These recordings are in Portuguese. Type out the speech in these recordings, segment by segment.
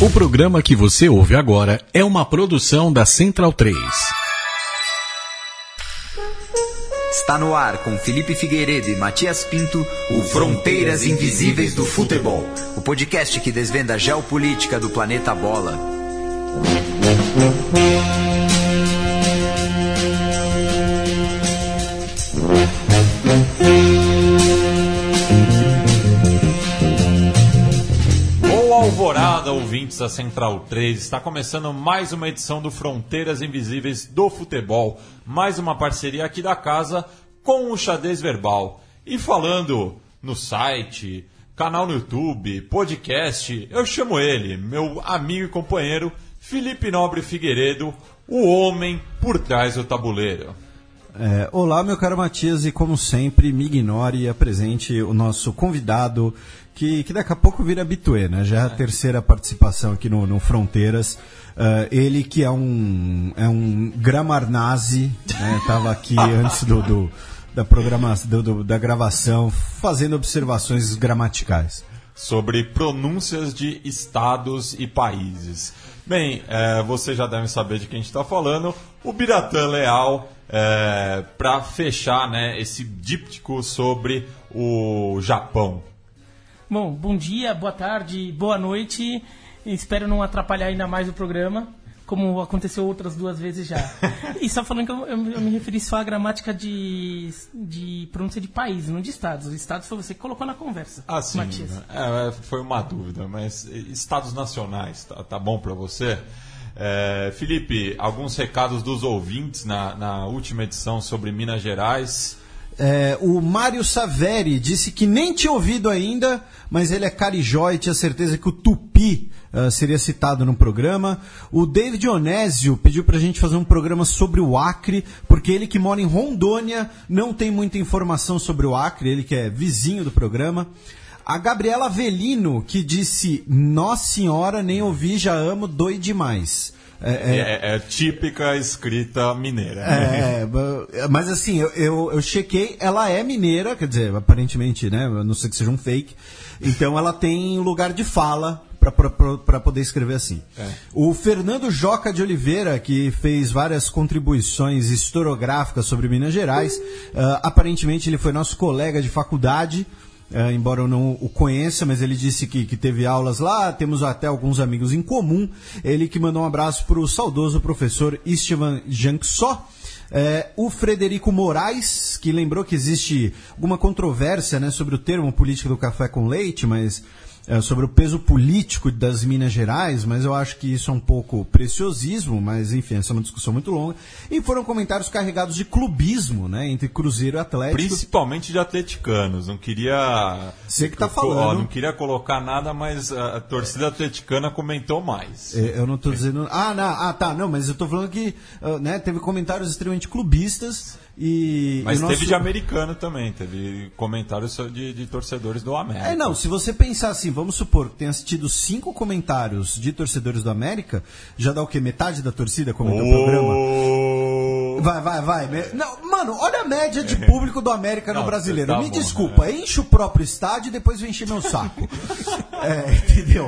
O programa que você ouve agora é uma produção da Central 3. Está no ar com Felipe Figueiredo e Matias Pinto, o Fronteiras Invisíveis do Futebol, o podcast que desvenda a geopolítica do planeta Bola. Boa alvorada, ouvintes da Central 3. Está começando mais uma edição do Fronteiras Invisíveis do Futebol. Mais uma parceria aqui da casa com o Xadrez Verbal. E falando no site, canal no YouTube, podcast, eu chamo ele, meu amigo e companheiro Felipe Nobre Figueiredo, o homem por trás do tabuleiro. Olá, meu caro Matias, e como sempre, me ignore e apresente o nosso convidado, que daqui a pouco vira habitué, né? Já é a terceira participação aqui no Fronteiras. Ele que é um gramarnazi, né? Estava aqui antes da gravação, fazendo observações gramaticais. Sobre pronúncias de estados e países. Bem, você já deve saber de quem a gente está falando, o Biratã Leal, para fechar, né, esse díptico sobre o Japão. Bom dia, boa tarde, boa noite. Espero não atrapalhar ainda mais o programa, como aconteceu outras duas vezes já. E só falando que eu me referi só à gramática de pronúncia de país, não de estados. Os estados foi você que colocou na conversa, sim, Matias. Foi uma dúvida, mas estados nacionais, tá bom para você? Felipe, alguns recados dos ouvintes na última edição sobre Minas Gerais. O Mário Saveri disse que nem tinha ouvido ainda, mas ele é carijó e tinha certeza que o Tupi seria citado no programa. O David Onésio pediu pra gente fazer um programa sobre o Acre, porque ele que mora em Rondônia não tem muita informação sobre o Acre, ele que é vizinho do programa. A Gabriela Avelino, que disse: Nossa Senhora, nem ouvi, já amo, dói demais. É típica escrita mineira. Mas assim, eu chequei, ela é mineira, quer dizer, aparentemente, né? A não ser que seja um fake. Então ela tem lugar de fala para poder escrever assim. O Fernando Joca de Oliveira, que fez várias contribuições historiográficas sobre Minas Gerais, aparentemente ele foi nosso colega de faculdade. Embora eu não o conheça, mas ele disse que teve aulas lá, temos até alguns amigos em comum. Ele que mandou um abraço para o saudoso professor Istvan Janksó. O Frederico Moraes, que lembrou que existe alguma controvérsia, né, sobre o termo política do café com leite, mas sobre o peso político das Minas Gerais, mas eu acho que isso é um pouco preciosismo, mas enfim, essa é uma discussão muito longa. E foram comentários carregados de clubismo, né, entre Cruzeiro e Atlético. Principalmente de atleticanos, não queria... Você que tá falando. Não queria colocar nada, mas a torcida atleticana comentou mais. Eu não tô dizendo... Não, mas eu tô falando que né, teve comentários extremamente clubistas. Mas teve de americano também, teve comentários de torcedores do América. Não, se você pensar assim, vamos supor que tenha tido 5 comentários de torcedores do América, já dá o quê? Metade da torcida comentou o programa? Vai. Não, mano, olha a média de público do América no Brasileiro. Me desculpa, né? Enche o próprio estádio e depois vem encher meu saco. Entendeu?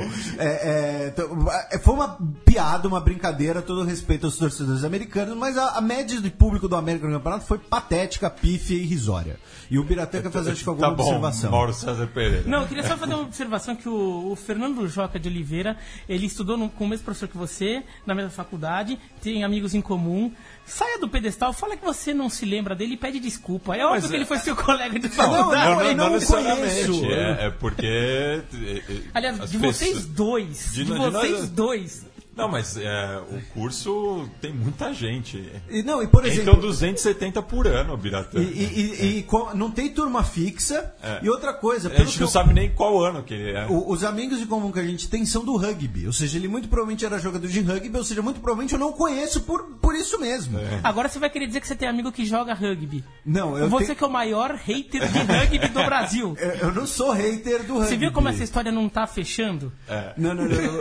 Foi uma piada, uma brincadeira, todo respeito aos torcedores americanos, mas a média de público do América no campeonato foi patética, pífia e irrisória. E o Biratã quer fazer alguma observação. Mauro César Pereira. Não, eu queria só fazer uma observação que o Fernando Joca de Oliveira, ele estudou com o mesmo professor que você, na mesma faculdade, tem amigos em comum. Saia do pedestal, fala que você não se lembra dele e pede desculpa. É óbvio que ele foi seu colega de faculdade. Não necessariamente. É porque... Aliás, vocês dois. Não, mas o curso tem muita gente. E por exemplo, então 270 por ano, Biratã. Não tem turma fixa. E outra coisa... A gente não sabe nem qual ano que ele é. Os amigos em comum que a gente tem são do rugby. Ou seja, ele muito provavelmente era jogador de rugby, ou seja, muito provavelmente eu não conheço por isso mesmo. Agora você vai querer dizer que você tem amigo que joga rugby. Não, eu vou dizer que é o maior hater de rugby do Brasil. Eu não sou hater do rugby. Você viu como essa história não tá fechando? Não.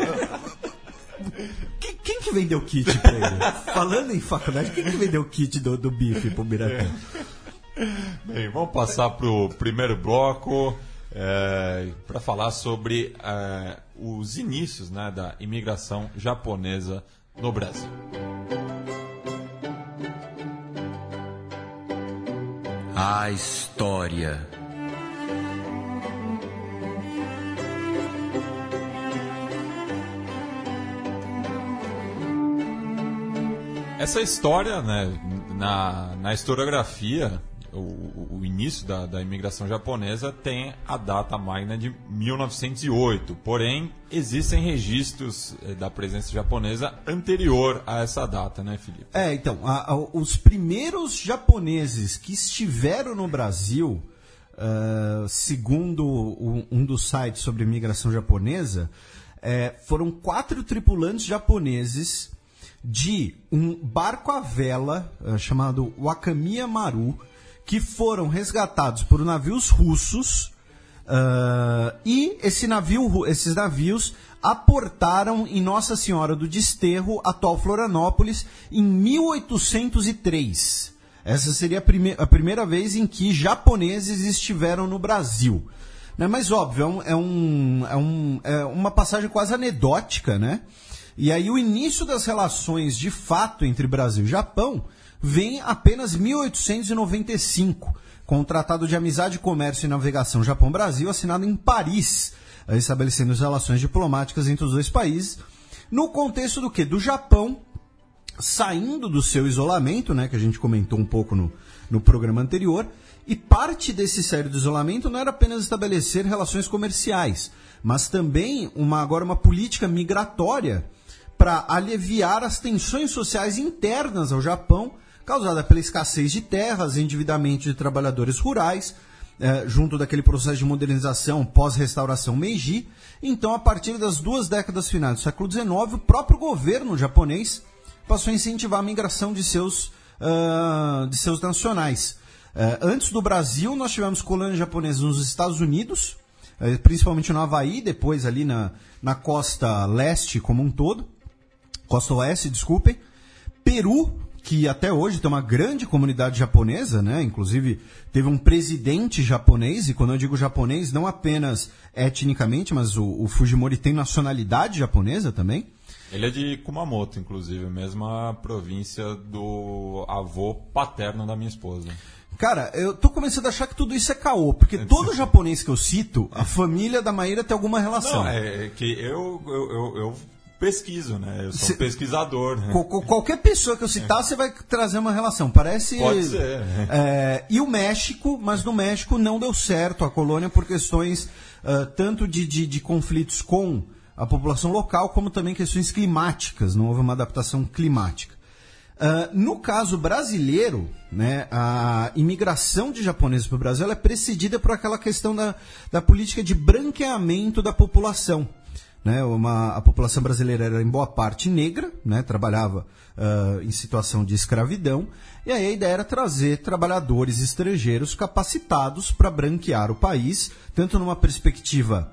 Quem que vendeu o kit pra ele? Falando em faculdade, quem que vendeu o kit do bife pro Biratã? Bem, vamos passar pro primeiro bloco. para falar sobre os inícios, né, da imigração japonesa no Brasil. A história. Essa história, né, na historiografia, o início da imigração japonesa tem a data magna de 1908, porém existem registros da presença japonesa anterior a essa data, né, Felipe? Então, os primeiros japoneses que estiveram no Brasil, segundo um dos sites sobre imigração japonesa, foram 4 tripulantes japoneses de um barco à vela chamado Wakamiya Maru, que foram resgatados por navios russos, e esses navios aportaram em Nossa Senhora do Desterro, atual Florianópolis, em 1803. Essa seria a primeira vez em que japoneses estiveram no Brasil. Né? Mas, óbvio, é uma passagem quase anedótica, né? E aí o início das relações de fato entre Brasil e Japão vem apenas em 1895, com o Tratado de Amizade, Comércio e Navegação Japão-Brasil, assinado em Paris, estabelecendo as relações diplomáticas entre os dois países, no contexto do quê? Do Japão saindo do seu isolamento, né, que a gente comentou um pouco no programa anterior, e parte desse sair do isolamento não era apenas estabelecer relações comerciais, mas também uma política migratória para aliviar as tensões sociais internas ao Japão, causada pela escassez de terras, endividamento de trabalhadores rurais, junto daquele processo de modernização pós-restauração Meiji. Então, a partir das 2 décadas finais do século XIX, o próprio governo japonês passou a incentivar a migração de seus nacionais. Antes do Brasil, nós tivemos colônias japonesas nos Estados Unidos, principalmente no Havaí, depois ali na costa leste como um todo, costa oeste, desculpem. Peru, que até hoje tem uma grande comunidade japonesa, né? Inclusive teve um presidente japonês, e quando eu digo japonês, não apenas etnicamente, mas o Fujimori tem nacionalidade japonesa também. Ele é de Kumamoto, inclusive, mesma província do avô paterno da minha esposa. Cara, eu tô começando a achar que tudo isso é caô, porque todo japonês que eu cito, a família da Maíra tem alguma relação. Não, é que eu pesquiso, né? Eu sou pesquisador. Né? Qualquer pessoa que eu citar, você vai trazer uma relação. Parece. Pode ser. E o México, mas no México não deu certo a colônia por questões tanto de conflitos com a população local, como também questões climáticas. Não houve uma adaptação climática. No caso brasileiro, né, a imigração de japoneses para o Brasil é precedida por aquela questão da política de branqueamento da população. Né, a população brasileira era em boa parte negra, né, trabalhava em situação de escravidão, e aí a ideia era trazer trabalhadores estrangeiros capacitados para branquear o país, tanto numa perspectiva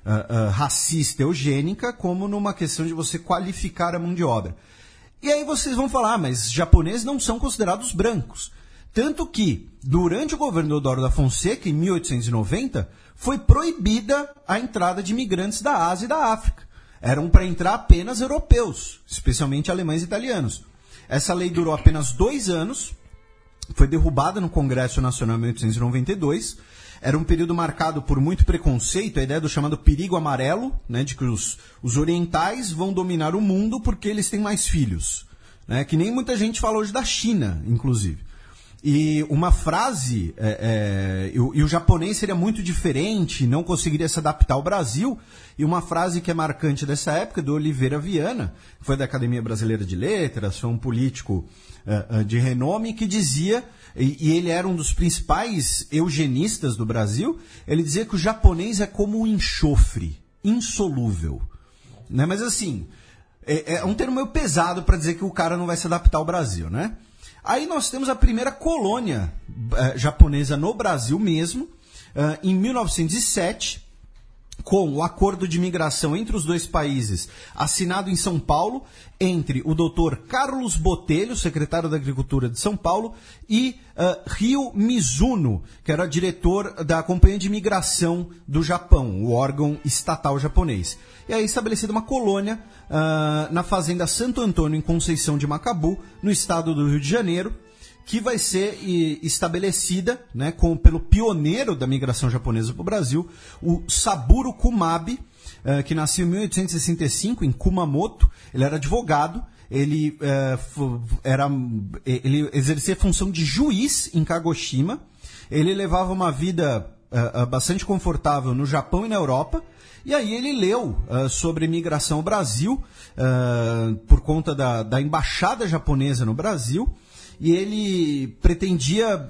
racista, eugênica, como numa questão de você qualificar a mão de obra. E aí vocês vão falar, mas japoneses não são considerados brancos. Tanto que, durante o governo de Eudoro da Fonseca, em 1890, foi proibida a entrada de imigrantes da Ásia e da África. Eram para entrar apenas europeus, especialmente alemães e italianos. Essa lei durou apenas 2 anos, foi derrubada no Congresso Nacional em 1892. Era um período marcado por muito preconceito, a ideia do chamado perigo amarelo, né, de que os orientais vão dominar o mundo porque eles têm mais filhos. Né, que nem muita gente fala hoje da China, inclusive. E uma frase, e o japonês seria muito diferente, não conseguiria se adaptar ao Brasil, e uma frase que é marcante dessa época, do Oliveira Viana, que foi da Academia Brasileira de Letras, foi um político de renome, que dizia, e ele era um dos principais eugenistas do Brasil, ele dizia que o japonês é como um enxofre, insolúvel. Né? Mas assim, é um termo meio pesado para dizer que o cara não vai se adaptar ao Brasil, né? Aí nós temos a primeira colônia japonesa no Brasil mesmo, em 1907, com o acordo de migração entre os dois países, assinado em São Paulo, entre o doutor Carlos Botelho, secretário da Agricultura de São Paulo, e Ryo Mizuno, que era diretor da Companhia de Migração do Japão, o órgão estatal japonês. E aí estabelecida uma colônia na fazenda Santo Antônio, em Conceição de Macabu, no estado do Rio de Janeiro, que vai ser estabelecida, né, pelo pioneiro da migração japonesa para o Brasil, o Saburo Kumabe, que nasceu em 1865 em Kumamoto. Ele era advogado, ele exercia a função de juiz em Kagoshima, ele levava uma vida bastante confortável no Japão e na Europa, e aí ele leu sobre migração ao Brasil, por conta da embaixada japonesa no Brasil, e ele pretendia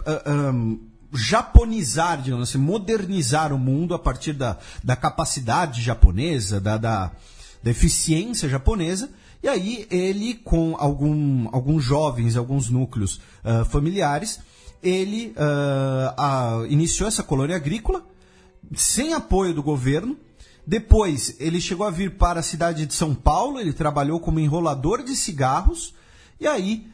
japonizar, digamos assim, modernizar o mundo a partir da capacidade japonesa, da eficiência japonesa. E aí ele, com alguns jovens, alguns núcleos familiares, ele iniciou essa colônia agrícola sem apoio do governo. Depois ele chegou a vir para a cidade de São Paulo, ele trabalhou como enrolador de cigarros, e aí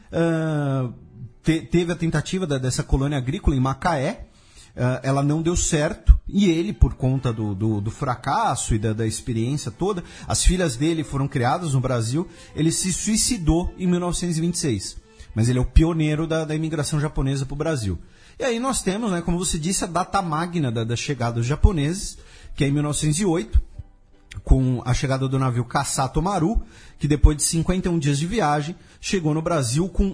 teve a tentativa dessa colônia agrícola em Macaé. Ela não deu certo, e ele, por conta do fracasso e da experiência toda, as filhas dele foram criadas no Brasil, ele se suicidou em 1926. Mas ele é o pioneiro da imigração japonesa para o Brasil. E aí nós temos, né, como você disse, a data magna da chegada dos japoneses, que é em 1908, com a chegada do navio Kasato Maru, que depois de 51 dias de viagem, chegou no Brasil com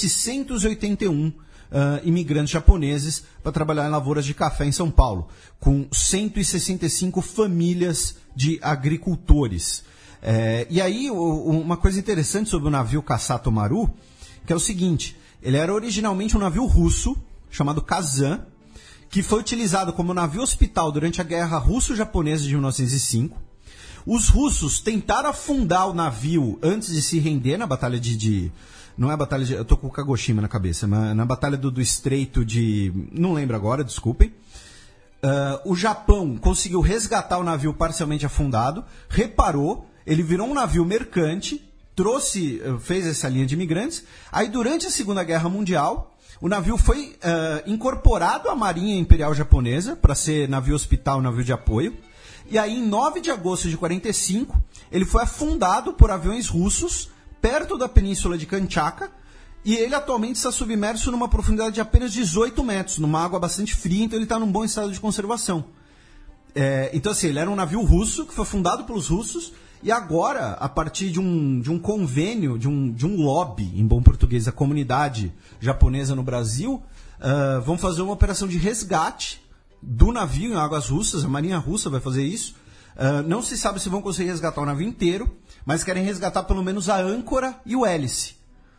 781 imigrantes japoneses para trabalhar em lavouras de café em São Paulo, com 165 famílias de agricultores. E aí, uma coisa interessante sobre o navio Kasato Maru, que é o seguinte: ele era originalmente um navio russo, chamado Kazan, que foi utilizado como navio hospital durante a Guerra Russo-Japonesa de 1905. Os russos tentaram afundar o navio antes de se render na batalha não é a batalha de... Eu tô com o Kagoshima na cabeça, mas na batalha do Estreito de... Não lembro agora, desculpem. O Japão conseguiu resgatar o navio parcialmente afundado, reparou, ele virou um navio mercante, fez essa linha de imigrantes. Aí, durante a Segunda Guerra Mundial, o navio foi incorporado à Marinha Imperial Japonesa para ser navio hospital, navio de apoio. E aí, em 9 de agosto de 1945, ele foi afundado por aviões russos perto da península de Kamchatka, e ele atualmente está submerso numa profundidade de apenas 18 metros, numa água bastante fria, então ele está num bom estado de conservação. Então, assim, ele era um navio russo que foi fundado pelos russos, e agora, a partir de um convênio, de um lobby, em bom português, da comunidade japonesa no Brasil, vão fazer uma operação de resgate do navio em águas russas. A Marinha Russa vai fazer isso. Não se sabe se vão conseguir resgatar o navio inteiro, mas querem resgatar pelo menos a âncora e o hélice.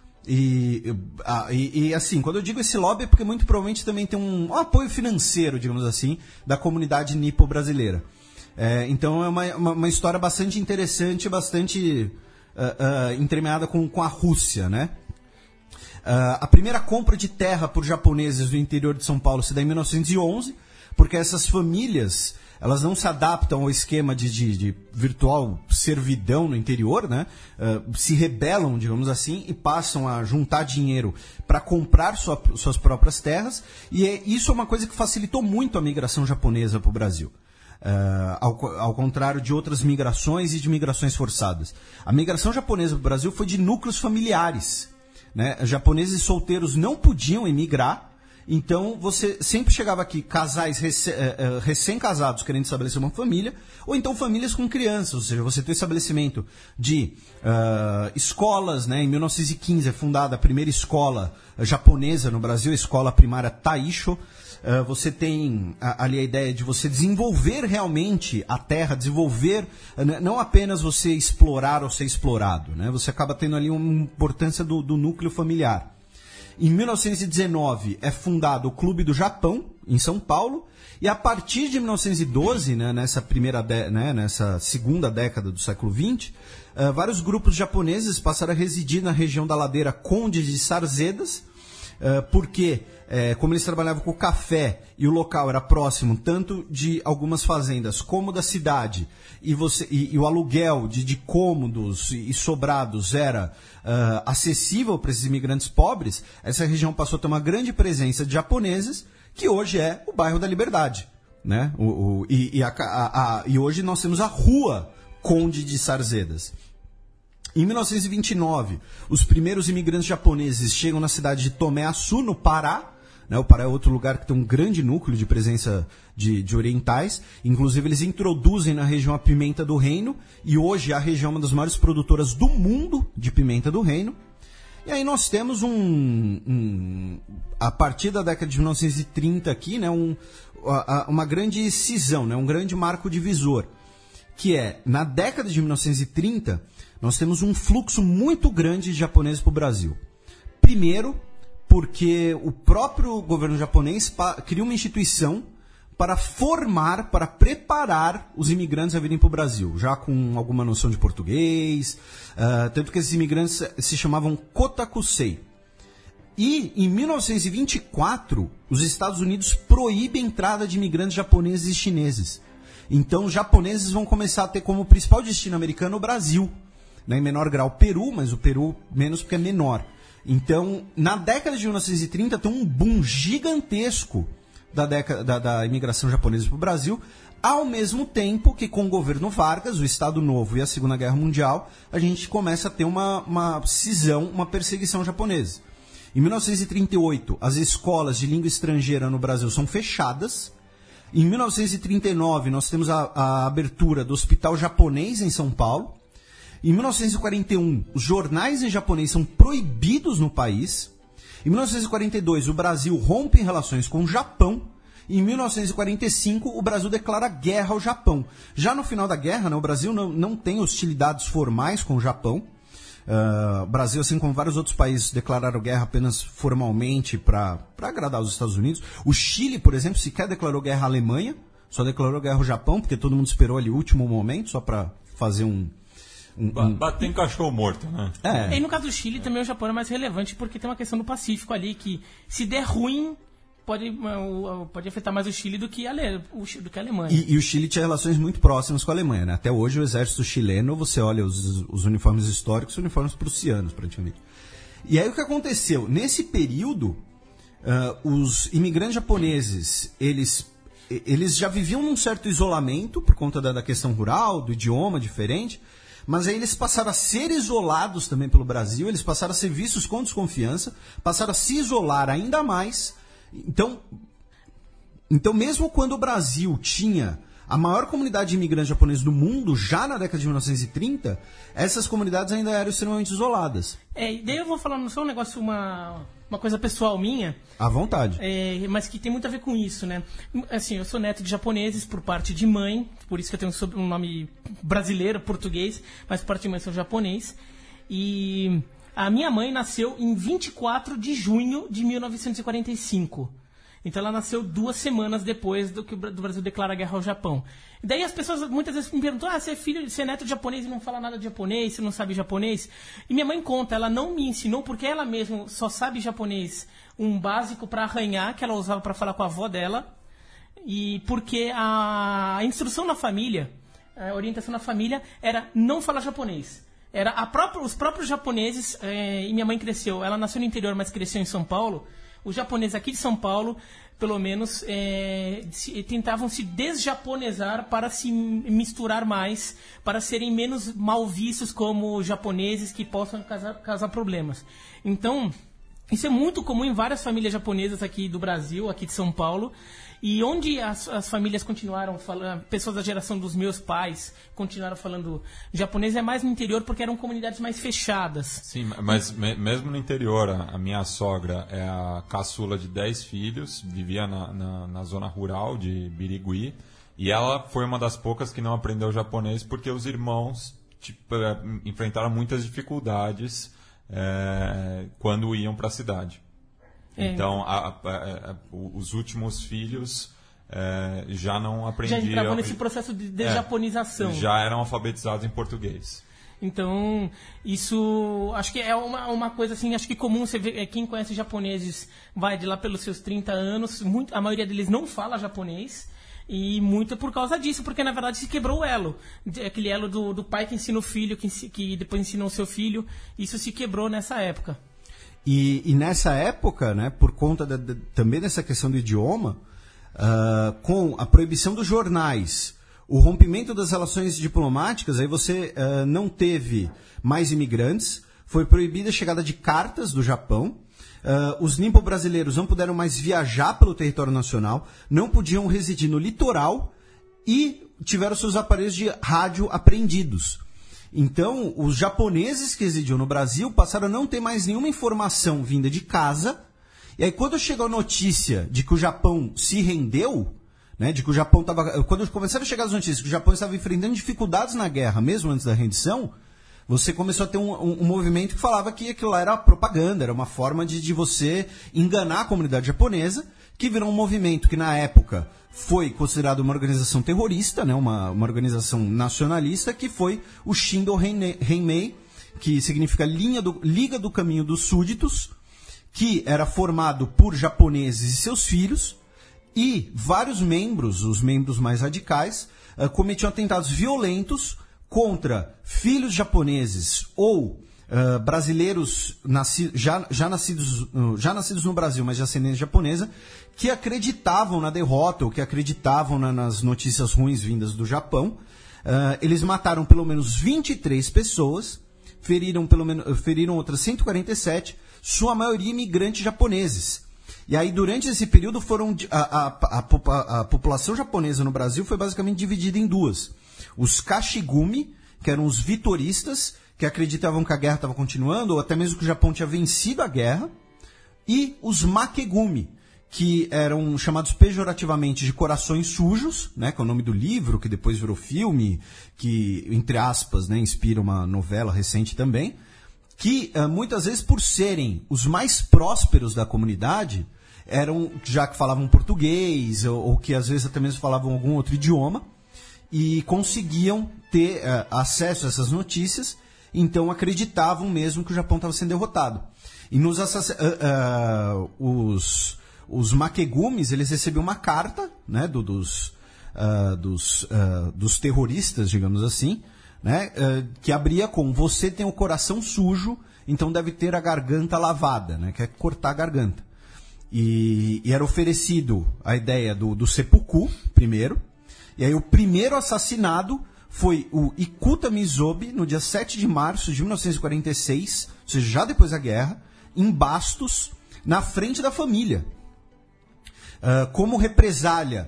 E assim, quando eu digo esse lobby é porque muito provavelmente também tem um apoio financeiro, digamos assim, da comunidade nipo-brasileira. Então é uma história bastante interessante, bastante entremeada com a Rússia, né? A primeira compra de terra por japoneses do interior de São Paulo se dá em 1911, porque essas famílias, elas não se adaptam ao esquema de virtual servidão no interior, né? Se rebelam, digamos assim, e passam a juntar dinheiro para comprar suas próprias terras, e isso é uma coisa que facilitou muito a migração japonesa para o Brasil. Ao contrário de outras migrações e de migrações forçadas. A migração japonesa para o Brasil foi de núcleos familiares, né? Japoneses solteiros não podiam emigrar, então você sempre chegava aqui casais recém-casados querendo estabelecer uma família, ou então famílias com crianças, ou seja, você tem o estabelecimento de escolas, né? Em 1915 é fundada a primeira escola japonesa no Brasil, a escola primária Taisho. Você tem ali a ideia de você desenvolver realmente a terra, desenvolver, não apenas você explorar ou ser explorado, né? Você acaba tendo ali uma importância do núcleo familiar. Em 1919 é fundado o Clube do Japão, em São Paulo, e a partir de 1912, né, nessa segunda década do século XX, vários grupos japoneses passaram a residir na região da ladeira Conde de Sarzedas, porque como eles trabalhavam com o café e o local era próximo tanto de algumas fazendas como da cidade, e o aluguel de cômodos e sobrados era acessível para esses imigrantes pobres, essa região passou a ter uma grande presença de japoneses, que hoje é o bairro da Liberdade. Né? E hoje nós temos a Rua Conde de Sarzedas. Em 1929, os primeiros imigrantes japoneses chegam na cidade de Tomé Açu, no Pará. Né? O Pará é outro lugar que tem um grande núcleo de presença de orientais. Inclusive, eles introduzem na região a pimenta do reino. E hoje a região é uma das maiores produtoras do mundo de pimenta do reino. E aí nós temos a partir da década de 1930 aqui, né, uma grande cisão, né, um grande marco divisor. Que é, na década de 1930... nós temos um fluxo muito grande de japoneses para o Brasil. Primeiro, porque o próprio governo japonês cria uma instituição para formar, para preparar os imigrantes a virem para o Brasil, já com alguma noção de português, tanto que esses imigrantes se chamavam Kotakusei. E, em 1924, os Estados Unidos proíbem a entrada de imigrantes japoneses e chineses. Então, os japoneses vão começar a ter como principal destino americano o Brasil. Em menor grau o Peru, mas o Peru menos porque é menor. Então, na década de 1930 tem um boom gigantesco da imigração japonesa para o Brasil, ao mesmo tempo que com o governo Vargas, o Estado Novo e a Segunda Guerra Mundial, a gente começa a ter uma cisão, uma perseguição japonesa. Em 1938, as escolas de língua estrangeira no Brasil são fechadas. Em 1939, nós temos a abertura do Hospital Japonês em São Paulo. Em 1941, os jornais em japonês são proibidos no país. Em 1942, o Brasil rompe relações com o Japão. E em 1945, o Brasil declara guerra ao Japão. Já no final da guerra, né, o Brasil não tem hostilidades formais com o Japão. O Brasil, assim como vários outros países, declararam guerra apenas formalmente para agradar os Estados Unidos. O Chile, por exemplo, sequer declarou guerra à Alemanha, só declarou guerra ao Japão, porque todo mundo esperou ali o último momento, só para fazer bater em cachorro morto, né? E no caso do Chile também o Japão é mais relevante porque tem uma questão do Pacífico ali que se der ruim pode afetar mais o Chile do que a Alemanha. E o Chile tinha relações muito próximas com a Alemanha, né? Até hoje o exército chileno, você olha os uniformes históricos, são uniformes prussianos praticamente. E aí o que aconteceu? Nesse período, os imigrantes japoneses, eles já viviam num certo isolamento por conta da questão rural, do idioma diferente. Mas aí eles passaram a ser isolados também pelo Brasil, eles passaram a ser vistos com desconfiança, passaram a se isolar ainda mais. Então mesmo quando o Brasil tinha a maior comunidade de imigrantes japoneses do mundo, já na década de 1930, essas comunidades ainda eram extremamente isoladas. E daí eu vou falar só um negócio, uma coisa pessoal minha. À vontade. Mas que tem muito a ver com isso, né? Assim, eu sou neto de japoneses por parte de mãe, por isso que eu tenho um nome brasileiro, português, mas por parte de mãe sou japonês. E a minha mãe nasceu em 24 de junho de 1945. Então ela nasceu 2 semanas depois do Brasil declarar guerra ao Japão. E daí as pessoas muitas vezes me perguntam: você é neto de japonês e não fala nada de japonês, você não sabe japonês? E minha mãe conta, ela não me ensinou porque ela mesma só sabe japonês, um básico para arranhar, que ela usava para falar com a avó dela, e porque a instrução na família, a orientação na família era não falar japonês. Era os próprios japoneses, e minha mãe cresceu, ela nasceu no interior, mas cresceu em São Paulo. Os japoneses aqui de São Paulo, pelo menos, tentavam se desjaponesar para se misturar mais, para serem menos mal vistos como japoneses que possam causar problemas. Então, isso é muito comum em várias famílias japonesas aqui do Brasil, aqui de São Paulo. E onde as famílias continuaram falando, pessoas da geração dos meus pais continuaram falando japonês, é mais no interior porque eram comunidades mais fechadas. Sim, mas mesmo no interior, a minha sogra é a caçula de 10 filhos, vivia na zona rural de Birigui, e ela foi uma das poucas que não aprendeu japonês porque os irmãos enfrentaram muitas dificuldades quando iam para a cidade. Então, os últimos filhos já não aprendiam. Já entravam nesse processo de japonização. Já eram alfabetizados em português. Então, isso acho que é uma coisa assim, acho que comum. Você vê, quem conhece japoneses vai de lá pelos seus 30 anos, a maioria deles não fala japonês. E muito por causa disso, porque na verdade se quebrou o elo. Aquele elo do pai que ensina o filho, que depois ensinou o seu filho. Isso se quebrou nessa época. E nessa época, né, por conta também dessa questão do idioma, com a proibição dos jornais, o rompimento das relações diplomáticas, aí você não teve mais imigrantes, foi proibida a chegada de cartas do Japão. Os nimpo-brasileiros não puderam mais viajar pelo território nacional, não podiam residir no litoral e tiveram seus aparelhos de rádio apreendidos. Então, os japoneses que residiam no Brasil passaram a não ter mais nenhuma informação vinda de casa. E aí, quando chegou a notícia de que o Japão se rendeu, né, de que o Japão estava... Quando começaram a chegar as notícias que o Japão estava enfrentando dificuldades na guerra, mesmo antes da rendição, você começou a ter um movimento que falava que aquilo lá era propaganda, era uma forma de você enganar a comunidade japonesa, que virou um movimento que, na época, foi considerado uma organização terrorista, né, uma organização nacionalista, que foi o Shindo Henmei, que significa Liga do Caminho dos Súditos, que era formado por japoneses e seus filhos, e vários membros, os membros mais radicais, cometiam atentados violentos contra filhos japoneses ou brasileiros já nascidos no Brasil, mas de ascendência japonesa, que acreditavam na derrota ou que acreditavam nas notícias ruins vindas do Japão. Eles mataram pelo menos 23 pessoas, feriram outras 147, sua maioria imigrantes japoneses. E aí, durante esse período, a população japonesa no Brasil foi basicamente dividida em duas. Os Kashigumi, que eram os vitoristas, que acreditavam que a guerra estava continuando, ou até mesmo que o Japão tinha vencido a guerra, e os Makegumi, que eram chamados pejorativamente de corações sujos, né, que é o nome do livro, que depois virou filme, que, entre aspas, né, inspira uma novela recente também, que muitas vezes, por serem os mais prósperos da comunidade, eram, já que falavam português, ou que às vezes até mesmo falavam algum outro idioma, e conseguiam ter acesso a essas notícias, então acreditavam mesmo que o Japão estava sendo derrotado. E os Makegumis, eles recebiam uma carta, né, dos terroristas, digamos assim, né, que abria com: você tem o coração sujo, então deve ter a garganta lavada, né, que é cortar a garganta. E era oferecido a ideia do seppuku, primeiro. E aí o primeiro assassinado foi o Ikuta Mizobe, no dia 7 de março de 1946, ou seja, já depois da guerra, em Bastos, na frente da família. Como represália,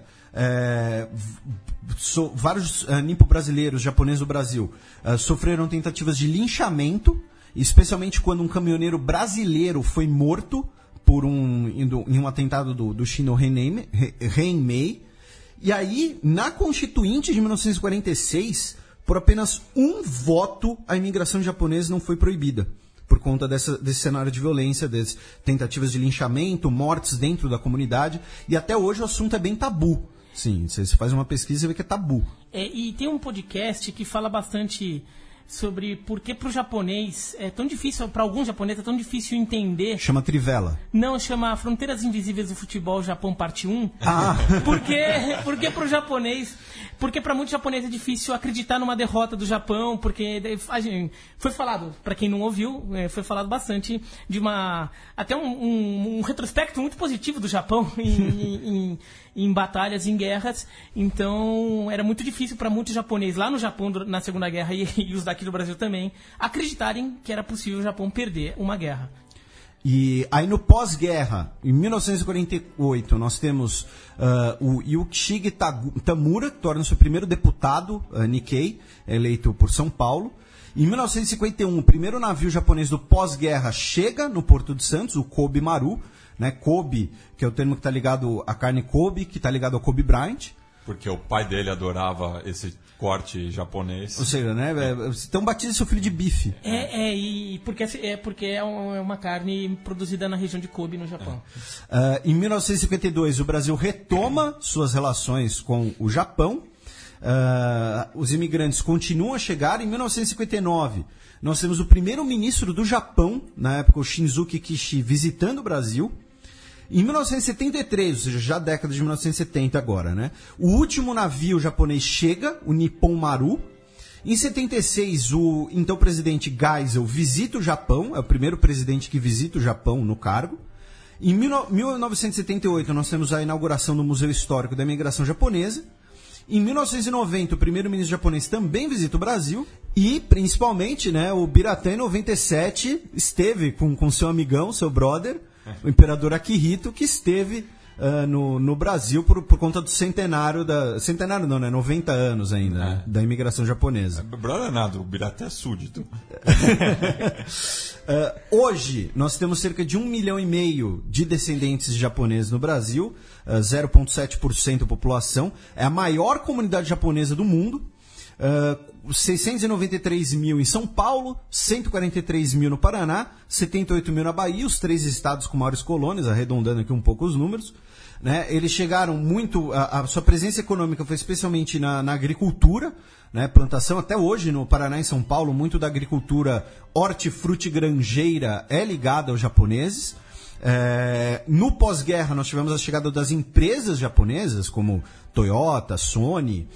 vários nimpo-brasileiros, japoneses do Brasil, sofreram tentativas de linchamento, especialmente quando um caminhoneiro brasileiro foi morto em um atentado do Shindo Henmei. E aí, na Constituinte de 1946, por apenas um voto, a imigração japonesa não foi proibida, por conta desse cenário de violência, das tentativas de linchamento, mortes dentro da comunidade, e até hoje o assunto é bem tabu. Sim, você faz uma pesquisa e vê que é tabu. E tem um podcast que fala bastante sobre por que para o japonês é tão difícil, para alguns japoneses é tão difícil entender. Chama Trivela. Não, chama Fronteiras Invisíveis do Futebol Japão Parte 1. Ah. Porque para o japonês, porque para muitos japoneses é difícil acreditar numa derrota do Japão, porque foi falado, para quem não ouviu, foi falado bastante de até um retrospecto muito positivo do Japão em batalhas, em guerras. Então era muito difícil para muitos japoneses lá no Japão na Segunda Guerra e os daqui do Brasil também acreditarem que era possível o Japão perder uma guerra. E aí no pós-guerra, em 1948, nós temos o Yukishige Tamura, que torna-se o primeiro deputado Nikkei, eleito por São Paulo. Em 1951, o primeiro navio japonês do pós-guerra chega no Porto de Santos, o Kobe Maru, né? Kobe, que é o termo que está ligado à carne Kobe, que está ligado ao Kobe Bryant. Porque o pai dele adorava esse corte japonês. Ou seja, né? Então batiza seu filho de bife. Porque é uma carne produzida na região de Kobe, no Japão. Em 1952, o Brasil retoma suas relações com o Japão. os imigrantes continuam a chegar. Em 1959, nós temos o primeiro-ministro do Japão, na época o Shinzuki Kishi, visitando o Brasil. Em 1973, ou seja, já década de 1970 agora, né? O último navio japonês chega, o Nippon Maru. Em 76, o então presidente Geisel visita o Japão, é o primeiro presidente que visita o Japão no cargo. Em 1978, nós temos a inauguração do Museu Histórico da Imigração Japonesa. Em 1990, o primeiro-ministro japonês também visita o Brasil. E, principalmente, né, o Biratã, em 97, esteve com seu amigão, seu brother, o imperador Akihito, que esteve no Brasil por conta do centenário centenário não, né? 90 anos ainda, da imigração japonesa. Brother nada, o Biratã é súdito. Hoje, nós temos cerca de 1,5 milhão de descendentes de japoneses no Brasil, 0,7% da população. É a maior comunidade japonesa do mundo. 693 mil em São Paulo, 143 mil no Paraná, 78 mil na Bahia, os 3 estados com maiores colônias, arredondando aqui um pouco os números. Né? Eles chegaram muito, a sua presença econômica foi especialmente na agricultura, né? Plantação. Até hoje no Paraná e em São Paulo, muito da agricultura hortifrutigranjeira é ligada aos japoneses. No pós-guerra nós tivemos a chegada das empresas japonesas, como Toyota, Sony.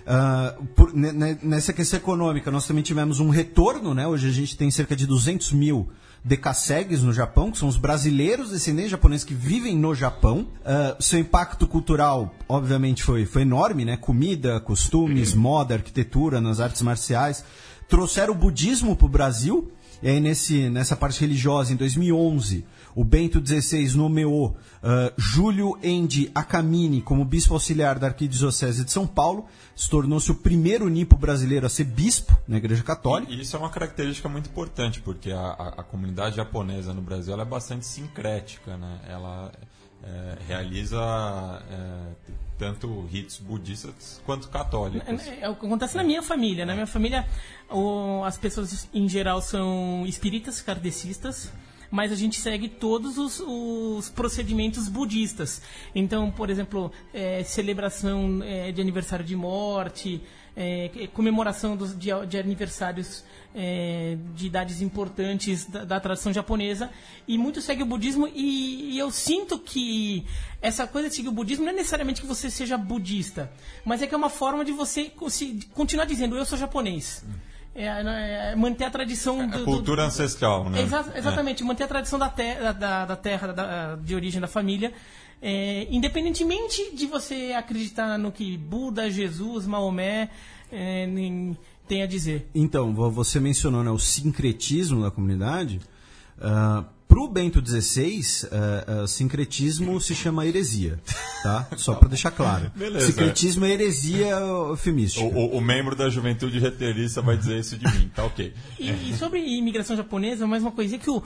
Nessa questão econômica nós também tivemos um retorno, né? Hoje a gente tem cerca de 200 mil decassegues no Japão, que são os brasileiros descendentes japoneses que vivem no Japão. Seu impacto cultural, obviamente, foi enorme, né? Comida, costumes, moda, arquitetura, nas artes marciais. Trouxeram o budismo para o Brasil. E aí, nessa parte religiosa, em 2011, o Bento XVI nomeou Júlio Endi Akamine como bispo auxiliar da Arquidiocese de São Paulo. Se tornou-se o primeiro nipo brasileiro a ser bispo na Igreja Católica. E isso é uma característica muito importante, porque a comunidade japonesa no Brasil ela é bastante sincrética, né? Ela realiza tanto ritos budistas quanto católicos. É o que acontece na minha família. Na minha família, as pessoas em geral são espíritas, kardecistas, mas a gente segue todos os procedimentos budistas. Então, por exemplo, celebração de aniversário de morte, comemoração de aniversários de idades importantes da tradição japonesa, e muito segue o budismo, e eu sinto que essa coisa de seguir o budismo não é necessariamente que você seja budista, mas é que é uma forma de você continuar dizendo, eu sou japonês. Manter a tradição... cultura ancestral, né? Exatamente, manter a tradição da terra de origem da família, independentemente de você acreditar no que Buda, Jesus, Maomé tem a dizer. Então, você mencionou, né, o sincretismo da comunidade. Para o Bento XVI, sincretismo se chama heresia, tá? Só para deixar claro. Beleza. Sincretismo é heresia eufemística. O membro da juventude reterista vai dizer isso de mim, tá ok. E sobre imigração japonesa, mais uma coisinha, que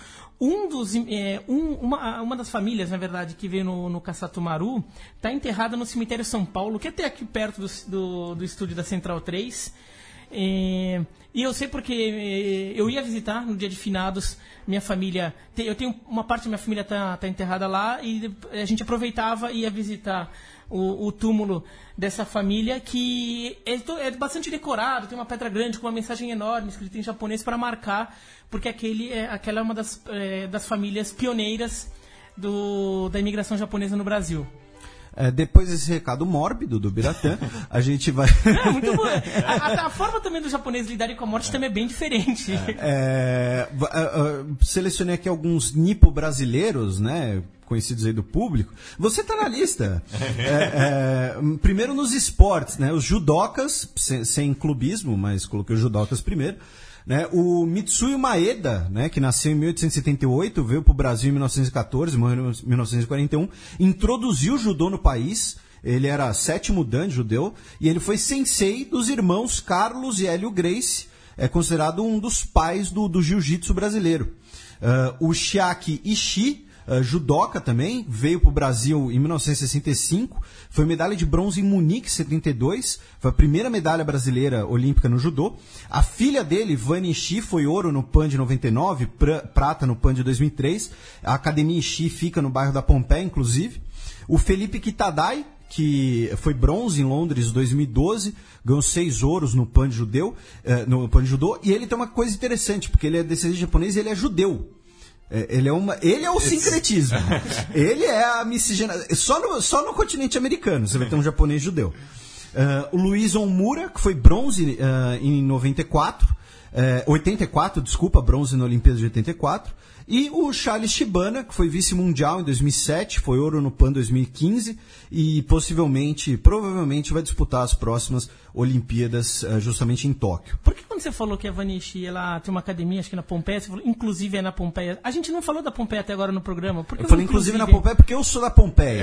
uma das famílias, na verdade, que veio no Kassato Maru, está enterrada no cemitério São Paulo, que é até aqui perto do estúdio da Central 3. E eu sei porque eu ia visitar no dia de finados minha família. Eu tenho uma parte da minha família tá enterrada lá, e a gente aproveitava e ia visitar o túmulo dessa família, que é bastante decorado, tem uma pedra grande com uma mensagem enorme escrita em japonês para marcar, porque aquela é uma das famílias pioneiras da imigração japonesa no Brasil. Depois desse recado mórbido do Biratã, a gente vai... Muito bom. A forma também dos japoneses lidarem com a morte também é bem diferente. Selecionei aqui alguns nipo brasileiros, né, conhecidos aí do público. Você tá na lista. Primeiro nos esportes, né, os judocas, sem clubismo, mas coloquei os judocas primeiro. Né, o Mitsuyo Maeda, né, que nasceu em 1878, veio para o Brasil em 1914, morreu em 1941, introduziu o judô no país. Ele era 7º dan judeu, e ele foi sensei dos irmãos Carlos e Hélio Gracie, considerado um dos pais do jiu-jitsu brasileiro. O Chiaki Ishii, judoca também, veio para o Brasil em 1965, foi medalha de bronze em Munique, 72, foi a primeira medalha brasileira olímpica no judô. A filha dele, Vani Ishii, foi ouro no PAN de 99, prata no PAN de 2003. A Academia Ishii fica no bairro da Pompeia, inclusive. O Felipe Kitadai, que foi bronze em Londres em 2012, ganhou 6 ouros no Pan de Judô, e ele tem uma coisa interessante, porque ele é descendente japonês e ele é judeu. Ele é o sincretismo. Ele é a miscigenação. Só no continente americano você vai ter um japonês judeu. O Luiz Onmura, que foi bronze em 84, bronze na Olimpíada de 84. E o Charles Shibana, que foi vice-mundial em 2007, foi ouro no PAN 2015 e provavelmente vai disputar as próximas Olimpíadas justamente em Tóquio. Por que quando você falou que a Vanishi ela tem uma academia, acho que na Pompeia, você falou inclusive é na Pompeia? A gente não falou da Pompeia até agora no programa. Eu falei inclusive na Pompeia porque eu sou da Pompeia.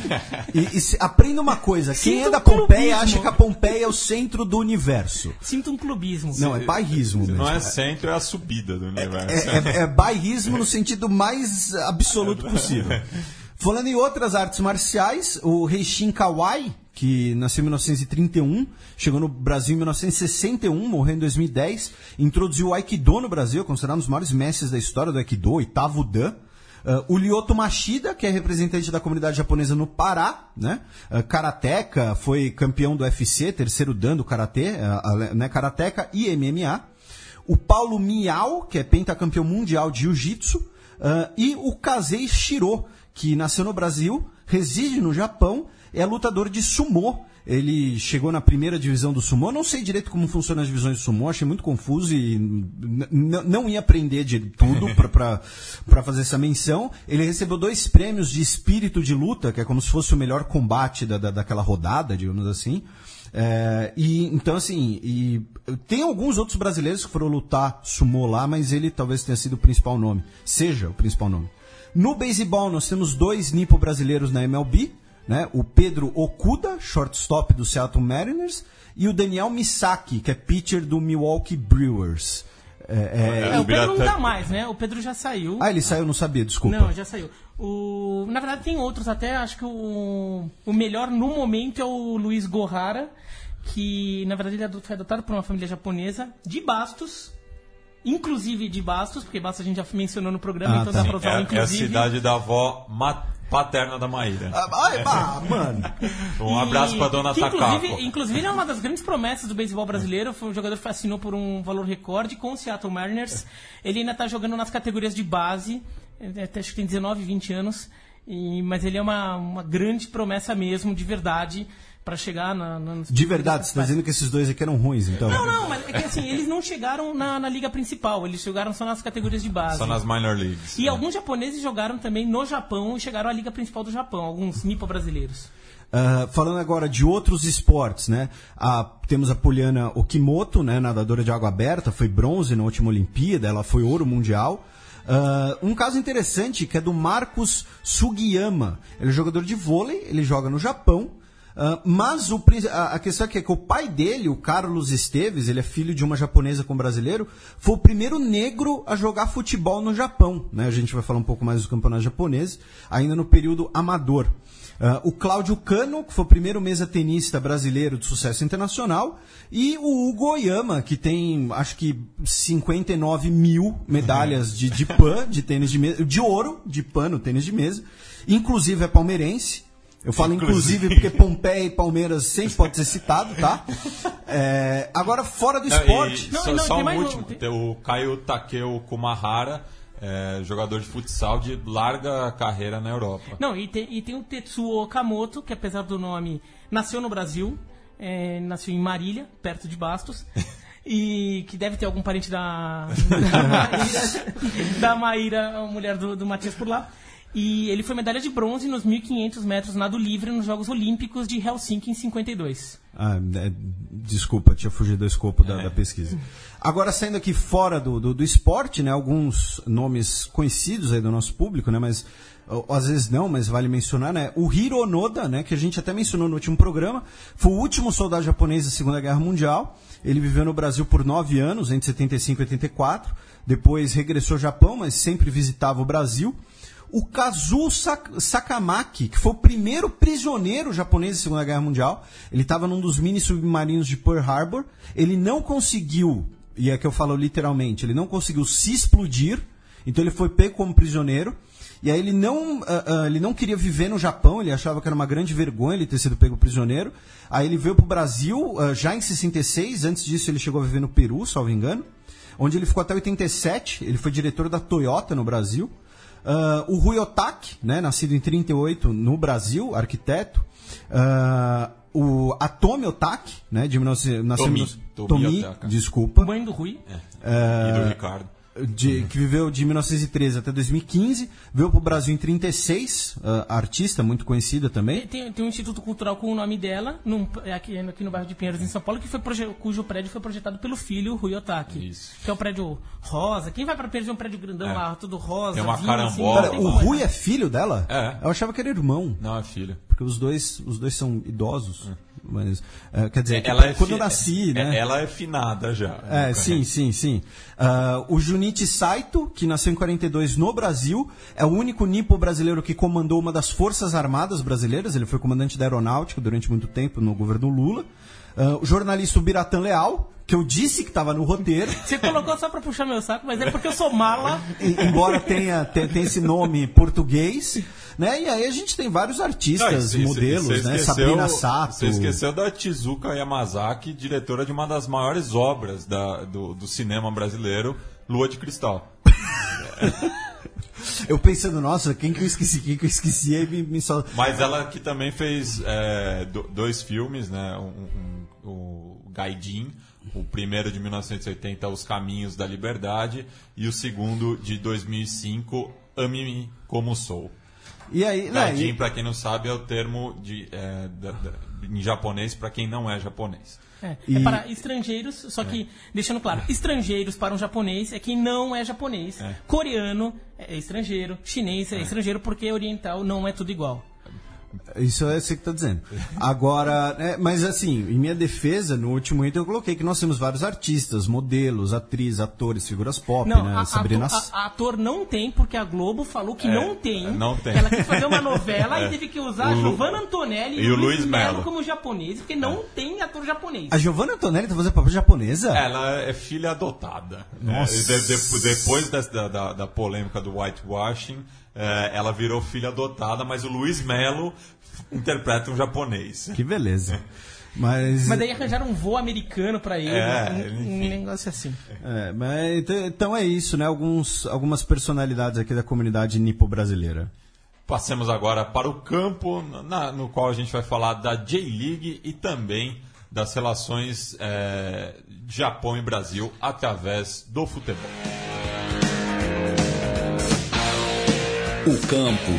Aprenda uma coisa, quem é da Pompeia acha que a Pompeia é o centro do universo. Sinto um clubismo. Não, é bairrismo mesmo. Não é centro, é a subida do universo. É bairrismo no sentido mais absoluto possível. Falando em outras artes marciais, o Reishin Kawai, que nasceu em 1931, chegou no Brasil em 1961, morreu em 2010, introduziu o Aikido no Brasil, considerado um dos maiores mestres da história do Aikido, oitavo Dan. O Lyoto Machida, que é representante da comunidade japonesa no Pará, né? Karateka, foi campeão do UFC, terceiro Dan do Karatê, né? Karateka e MMA. O Paulo Miao, que é pentacampeão mundial de Jiu-Jitsu, e o Kazei Shiro, que nasceu no Brasil, reside no Japão, é lutador de sumô. Ele chegou na primeira divisão do sumô. Não sei direito como funcionam as divisões do sumô, achei muito confuso e não ia aprender de tudo para fazer essa menção. Ele recebeu 2 prêmios de espírito de luta, que é como se fosse o melhor combate daquela rodada, digamos assim. Então, assim, tem alguns outros brasileiros que foram lutar sumô lá, mas ele talvez tenha sido o principal nome. Seja o principal nome. No beisebol, nós temos 2 nipo-brasileiros na MLB, né? O Pedro Okuda, shortstop do Seattle Mariners, e o Daniel Misaki, que é pitcher do Milwaukee Brewers. O Pedro não tá mais, né? O Pedro já saiu. Ele saiu, não sabia, desculpa. Não, já saiu. Na verdade, tem outros até, acho que o melhor no momento é o Luiz Gohara, que na verdade ele foi adotado por uma família japonesa de Bastos. Inclusive de Bastos, porque Bastos a gente já mencionou no programa, então dá pra usar o inclusive. É a cidade da avó paterna da Maíra. Mano. Um abraço pra dona Takako. Inclusive, ele é uma das grandes promessas do beisebol brasileiro. Foi um jogador que assinou por um valor recorde com o Seattle Mariners. Ele ainda tá jogando nas categorias de base. Acho que tem 19, 20 anos. Mas ele é uma grande promessa mesmo, de verdade. Pra chegar De verdade, você tá dizendo que esses 2 aqui eram ruins, então? Não, mas é que assim, eles não chegaram na liga principal, eles chegaram só nas categorias de base. Só nas minor leagues. E alguns japoneses jogaram também no Japão e chegaram à liga principal do Japão, alguns nipo-brasileiros. Falando agora de outros esportes, né? Temos a Poliana Okimoto, né? Nadadora de água aberta, foi bronze na última Olimpíada, ela foi ouro mundial. Um caso interessante que é do Marcos Sugiyama, ele é jogador de vôlei, ele joga no Japão. Mas a questão é que o pai dele, o Carlos Esteves, ele é filho de uma japonesa com um brasileiro, foi o primeiro negro a jogar futebol no Japão, né? A gente vai falar um pouco mais dos campeonatos japoneses, ainda no período amador. O Cláudio Cano, que foi o primeiro mesa-tenista brasileiro de sucesso internacional, e o Hugo Oyama, que tem, acho que 59 mil medalhas de PAN, de tênis de mesa, de ouro, de PAN no tênis de mesa, inclusive é palmeirense. Eu falo inclusive porque Pompeia e Palmeiras sempre pode ser citado, tá? Agora, fora do esporte... Só um último. O Caio Takeo Kumahara, jogador de futsal de larga carreira na Europa. Não, e tem o Tetsuo Okamoto, que apesar do nome, nasceu no Brasil, nasceu em Marília, perto de Bastos. E que deve ter algum parente da Maíra, a mulher do Matias por lá. E ele foi medalha de bronze nos 1.500 metros nado livre nos Jogos Olímpicos de Helsinki em 52. Desculpa, tinha fugido do escopo da pesquisa. Agora, saindo aqui fora do esporte, né, alguns nomes conhecidos aí do nosso público, né, mas às vezes não, mas vale mencionar, né, o Hiro Onoda, né, que a gente até mencionou no último programa, foi o último soldado japonês da Segunda Guerra Mundial. Ele viveu no Brasil por 9 anos, entre 75 e 84. Depois regressou ao Japão, mas sempre visitava o Brasil. O Kazuo Sakamaki, que foi o primeiro prisioneiro japonês da Segunda Guerra Mundial. Ele estava num dos mini submarinos de Pearl Harbor. Ele não conseguiu, e é que eu falo literalmente, ele não conseguiu se explodir. Então ele foi pego como prisioneiro. E aí ele não queria viver no Japão, ele achava que era uma grande vergonha ele ter sido pego prisioneiro. Aí ele veio para o Brasil já em 66, antes disso ele chegou a viver no Peru, salvo engano, onde ele ficou até 87, ele foi diretor da Toyota no Brasil. O Rui Otaki, né, nascido em 38 no Brasil, arquiteto. O Atomi Otaki, né, de Tomi, desculpa. Mãe do Rui. E do Ricardo. Que viveu de 1913 até 2015, veio para o Brasil em 36, artista muito conhecida também. Tem um instituto cultural com o nome dela, aqui no bairro de Pinheiros, em São Paulo, cujo prédio foi projetado pelo filho Rui Otaki. Isso. Que é o prédio rosa. Quem vai para Pinheiros é um prédio grandão lá, tudo rosa. Tem uma vinho, carambola. assim, O Rui é filho dela? É. Eu achava que era irmão. Não, é filho. Porque os dois são idosos. Mas, quer dizer, quando eu nasci, né? Ela é finada já. Sim. O Junichi Saito, que nasceu em 42 no Brasil, é o único nipo brasileiro que comandou uma das Forças Armadas brasileiras. Ele foi comandante da Aeronáutica durante muito tempo no governo Lula. O jornalista Biratã Leal, que eu disse que estava no roteiro. Você colocou só para puxar meu saco, mas é porque eu sou mala. Embora tenha esse nome português, né? E aí a gente tem vários artistas, modelos, né? Sabrina Sato. Você esqueceu da Tezuka Yamazaki, diretora de uma das maiores obras do cinema brasileiro, Lua de Cristal. Eu pensando, nossa, quem que eu esqueci, aí me só... Mas ela que também fez 2 filmes, né? O Gaidin, o primeiro de 1980, Os Caminhos da Liberdade, e o segundo de 2005, Ame-me Como Sou. E aí, Gaidin, para quem não sabe, é o termo em japonês para quem não é japonês. É para estrangeiros, só que, deixando claro, estrangeiros para um japonês é quem não é japonês. Coreano é estrangeiro, chinês é estrangeiro, porque oriental não é tudo igual. Isso é você que está dizendo. Agora, mas assim, em minha defesa, no último item eu coloquei que nós temos vários artistas, modelos, atrizes, atores, figuras pop, não, né? Sabrina... ator não tem, porque a Globo falou que não tem. Não tem. Ela quis fazer uma novela e teve que usar a Giovanna Antonelli e o Luiz Melo como japonês, porque não tem ator japonês. A Giovanna Antonelli está fazendo papel japonesa? Ela é filha adotada. Nossa. Depois da polêmica do whitewashing, ela virou filha adotada, mas o Luiz Melo interpreta um japonês. Que beleza. Mas daí arranjaram um voo americano pra ele, um negócio assim. Mas, então é isso, né? Algumas personalidades aqui da comunidade nipo-brasileira. Passemos agora para o campo, no qual a gente vai falar da J-League e também das relações Japão e Brasil através do futebol. O campo.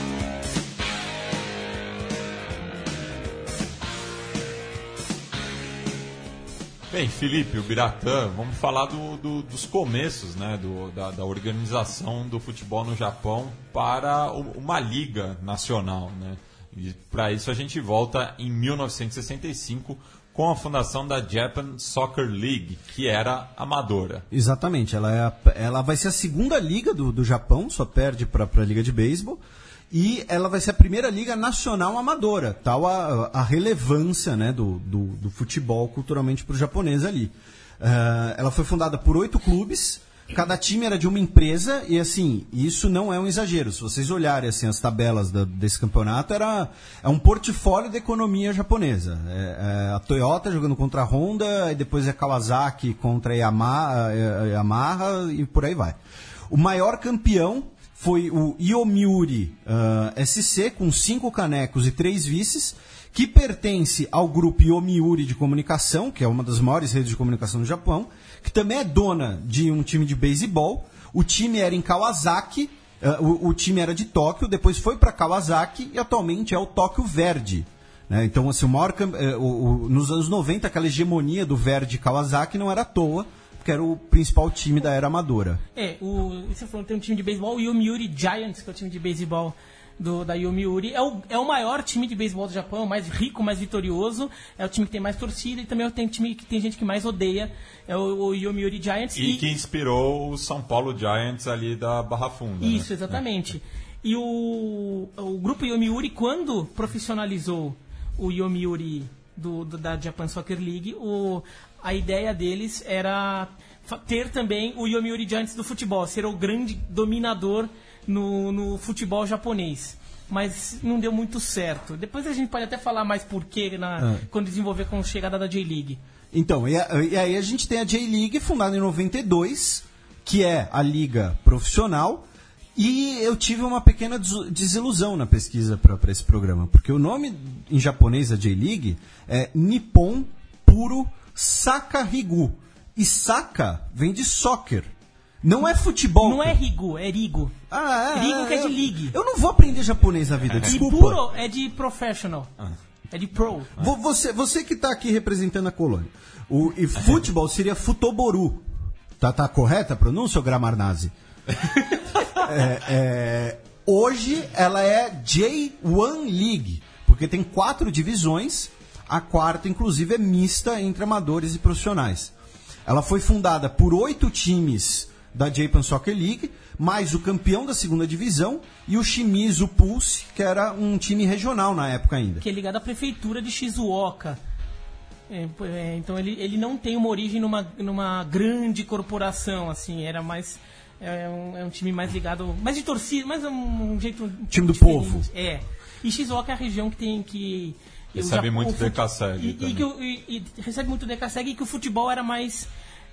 Bem, Felipe, o Biratã, vamos falar dos começos, né, da organização do futebol no Japão para uma liga nacional, né? E para isso a gente volta em 1965 com a fundação da Japan Soccer League, que era amadora. Exatamente, ela vai ser a segunda liga do Japão, só perde para a liga de beisebol. E ela vai ser a primeira liga nacional amadora, tal a relevância, né, do futebol culturalmente para o japonês ali. Ela foi fundada por 8 clubes, cada time era de uma empresa, e assim, isso não é um exagero. Se vocês olharem assim, as tabelas desse campeonato, é um portfólio da economia japonesa. A Toyota jogando contra a Honda, e depois é Kawasaki contra a Yamaha, e por aí vai. O maior campeão foi o Yomiuri SC, com 5 canecos e 3 vices, que pertence ao grupo Yomiuri de comunicação, que é uma das maiores redes de comunicação do Japão, que também é dona de um time de beisebol. O time era em Kawasaki, o time era de Tóquio, depois foi para Kawasaki e atualmente é o Tóquio Verde. Né? Então, assim, nos anos 90, aquela hegemonia do Verde Kawasaki não era à toa, que era o principal time da era amadora. Você falou que tem um time de beisebol, o Yomiuri Giants, que é o time de beisebol da Yomiuri. É o maior time de beisebol do Japão, o mais rico, mais vitorioso. É o time que tem mais torcida e também tem time que tem gente que mais odeia. É o Yomiuri Giants. E que inspirou o São Paulo Giants ali da Barra Funda. Isso, exatamente. E o grupo Yomiuri, quando profissionalizou o Yomiuri da Japan Soccer League, a ideia deles era ter também o Yomiuri Giants do futebol, ser o grande dominador no futebol japonês. Mas não deu muito certo. Depois a gente pode até falar mais porquê quando desenvolver com a chegada da J-League. Então, e aí a gente tem a J-League, fundada em 92, que é a liga profissional, e eu tive uma pequena desilusão na pesquisa para esse programa, porque o nome em japonês da J-League é Nippon Puro Saka Rigu. E Saka vem de soccer. Não é futebol. Não é Rigu, é Rigo. Rigo que é de league. Eu não vou aprender japonês na vida, desculpa. E Puro é de professional. É de pro. Você que está aqui representando a colônia. E futebol seria futoboru. Tá correta a pronúncia, ou Gramarnazi? Hoje ela é J1 League, porque tem 4 divisões. A quarta, inclusive, é mista entre amadores e profissionais. Ela foi fundada por 8 times da Japan Soccer League, mais o campeão da segunda divisão e o Shimizu Pulse, que era um time regional na época ainda. Que é ligado à prefeitura de Shizuoka. Então ele não tem uma origem numa grande corporação, assim, era mais... É um time mais ligado... Mais de torcida, mais um jeito... Time do diferente. povo. E Shizuoka é a região que tem que... Recebe muito DKSEG e recebe muito DKSEG, e que o futebol era mais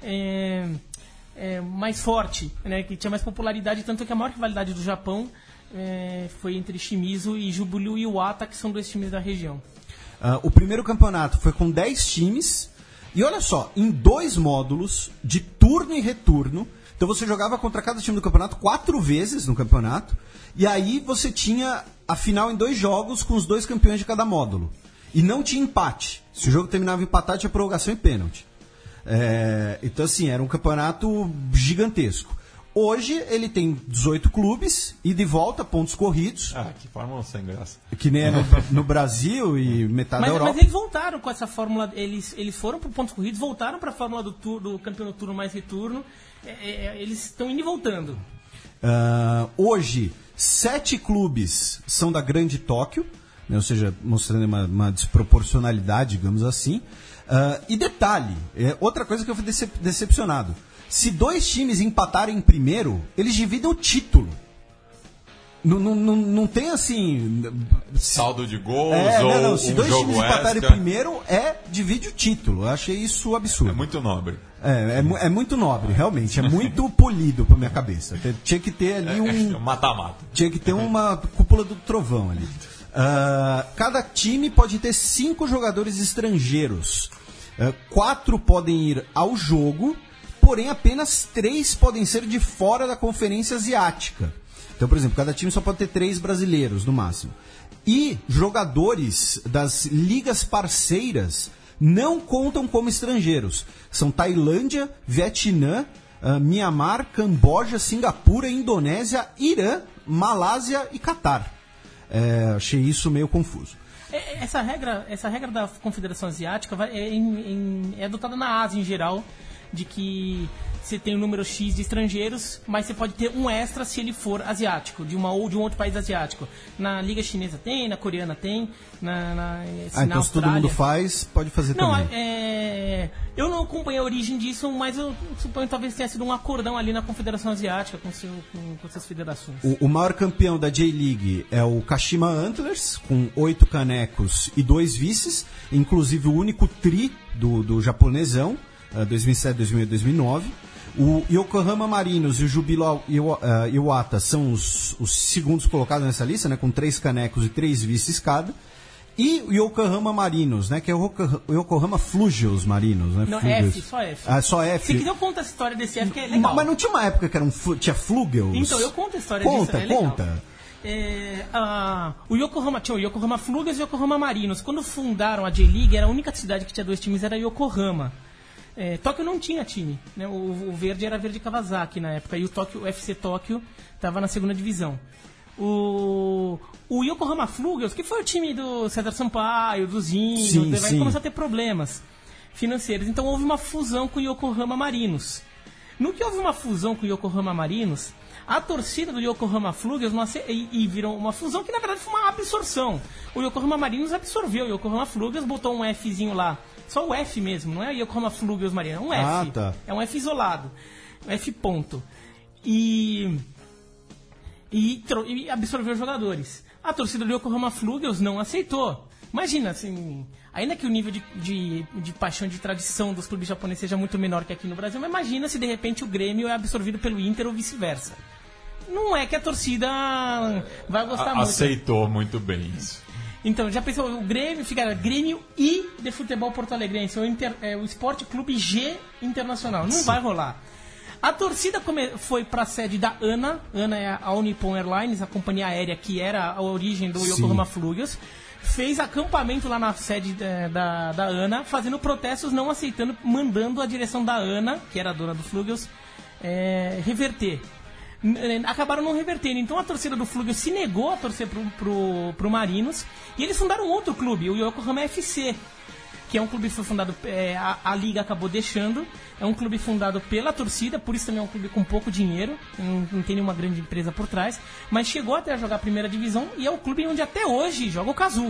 mais forte, né? Que tinha mais popularidade, tanto que a maior rivalidade do Japão foi entre Shimizu e Jubilee Iwata, que são 2 times da região. O primeiro campeonato foi com 10 times, e olha só, em 2 módulos de turno e retorno. Então você jogava contra cada time do campeonato 4 vezes no campeonato, e aí você tinha a final em 2 jogos com os 2 campeões de cada módulo. E não tinha empate. Se o jogo terminava empatado, tinha prorrogação e pênalti. Então, assim, era um campeonato gigantesco. Hoje, ele tem 18 clubes, e de volta, pontos corridos. Que fórmula sem graça. Que nem é no Brasil e metade da Europa. Mas eles voltaram com essa fórmula. Eles foram para pontos corridos, voltaram para a fórmula do campeão turno mais retorno. Eles estão indo e voltando. Hoje, 7 clubes são da Grande Tóquio, né, ou seja, mostrando uma desproporcionalidade, digamos assim. E detalhe, outra coisa que eu fui decepcionado. Se 2 times empatarem em primeiro, eles dividem o título. Não tem assim... Saldo de gols ou Se um 2 jogo times empatarem extra. primeiro, divide o título. Eu achei isso absurdo. É muito nobre. É muito nobre, realmente. É muito polido pra minha cabeça. Tinha que ter ali um... Mata-mata. Tinha que ter uma cúpula do trovão ali. Cada time pode ter 5 jogadores estrangeiros. 4 podem ir ao jogo, porém apenas 3 podem ser de fora da Conferência Asiática. Então, por exemplo, cada time só pode ter 3 brasileiros no máximo. E jogadores das ligas parceiras não contam como estrangeiros. São Tailândia, Vietnã, Mianmar, Camboja, Singapura, Indonésia, Irã, Malásia e Catar. Achei isso meio confuso. Essa regra da Confederação Asiática é adotada na Ásia em geral, de que você tem um número X de estrangeiros, mas você pode ter um extra se ele for asiático, de um outro país asiático. Na Liga Chinesa tem, na Coreana tem, na então se todo mundo faz, pode fazer também. Eu não acompanhei a origem disso, mas eu suponho que talvez tenha sido um acordão ali na Confederação Asiática com suas federações. O maior campeão da J-League é o Kashima Antlers, com 8 canecos e 2 vices, inclusive o único tri do japonesão, 2007, 2008, 2009. O Yokohama Marinos e o Jubilo Iwata são os segundos colocados nessa lista, né, com 3 canecos e 3 vices cada. E o Yokohama Marinos, né, que é o Yokohama Flugels Marinos. Né, não, Flugels. F, só F. Só F. Se quiser eu conto a história desse F, que é legal. Mas não tinha uma época que tinha Flugels? Então, eu conto a história disso, é legal. Conta. O Yokohama Flugels e o Yokohama Marinos. Quando fundaram a J-League, era a única cidade que tinha 2 times, era Yokohama. Tóquio não tinha time, né? O verde era Verde Kawasaki na época, e o FC Tóquio estava na segunda divisão. O Yokohama Flugels, que foi o time do César Sampaio, do Zinho, começou a ter problemas financeiros. Então houve uma fusão com o Yokohama Marinos. No que houve uma fusão com o Yokohama Marinos, a torcida do Yokohama Flugels e virou uma fusão que na verdade foi uma absorção. O Yokohama Marinos absorveu o Yokohama Flugels, botou um Fzinho lá, só o F mesmo, não é o Yokohama Flugels Marinos, é um F. Tá. É um F isolado, um F ponto. E absorveu os jogadores. A torcida do Yokohama Flugels não aceitou. Imagina, assim, ainda que o nível de paixão, de tradição dos clubes japoneses seja muito menor que aqui no Brasil, mas imagina se de repente o Grêmio é absorvido pelo Inter ou vice-versa. Não é que a torcida vai gostar muito. Aceitou muito bem isso. Então, já pensou, o Grêmio fica Grêmio I de Futebol Porto Alegrense, o Esporte Clube G Internacional. Não vai rolar. A torcida foi para a sede da ANA. ANA é a Nippon Airlines, a companhia aérea que era a origem do Yokohama Flugels. Fez acampamento lá na sede da ANA, fazendo protestos, não aceitando, mandando a direção da ANA, que era a dona do Flugels, reverter. Acabaram não revertendo. Então a torcida do Flugels se negou a torcer pro Marinos, e eles fundaram outro clube, o Yokohama FC, que é um clube que foi fundado, a liga acabou deixando, é um clube fundado pela torcida, por isso também é um clube com pouco dinheiro, não tem nenhuma grande empresa por trás, mas chegou até a jogar a primeira divisão, e é o clube onde até hoje joga o Kazu.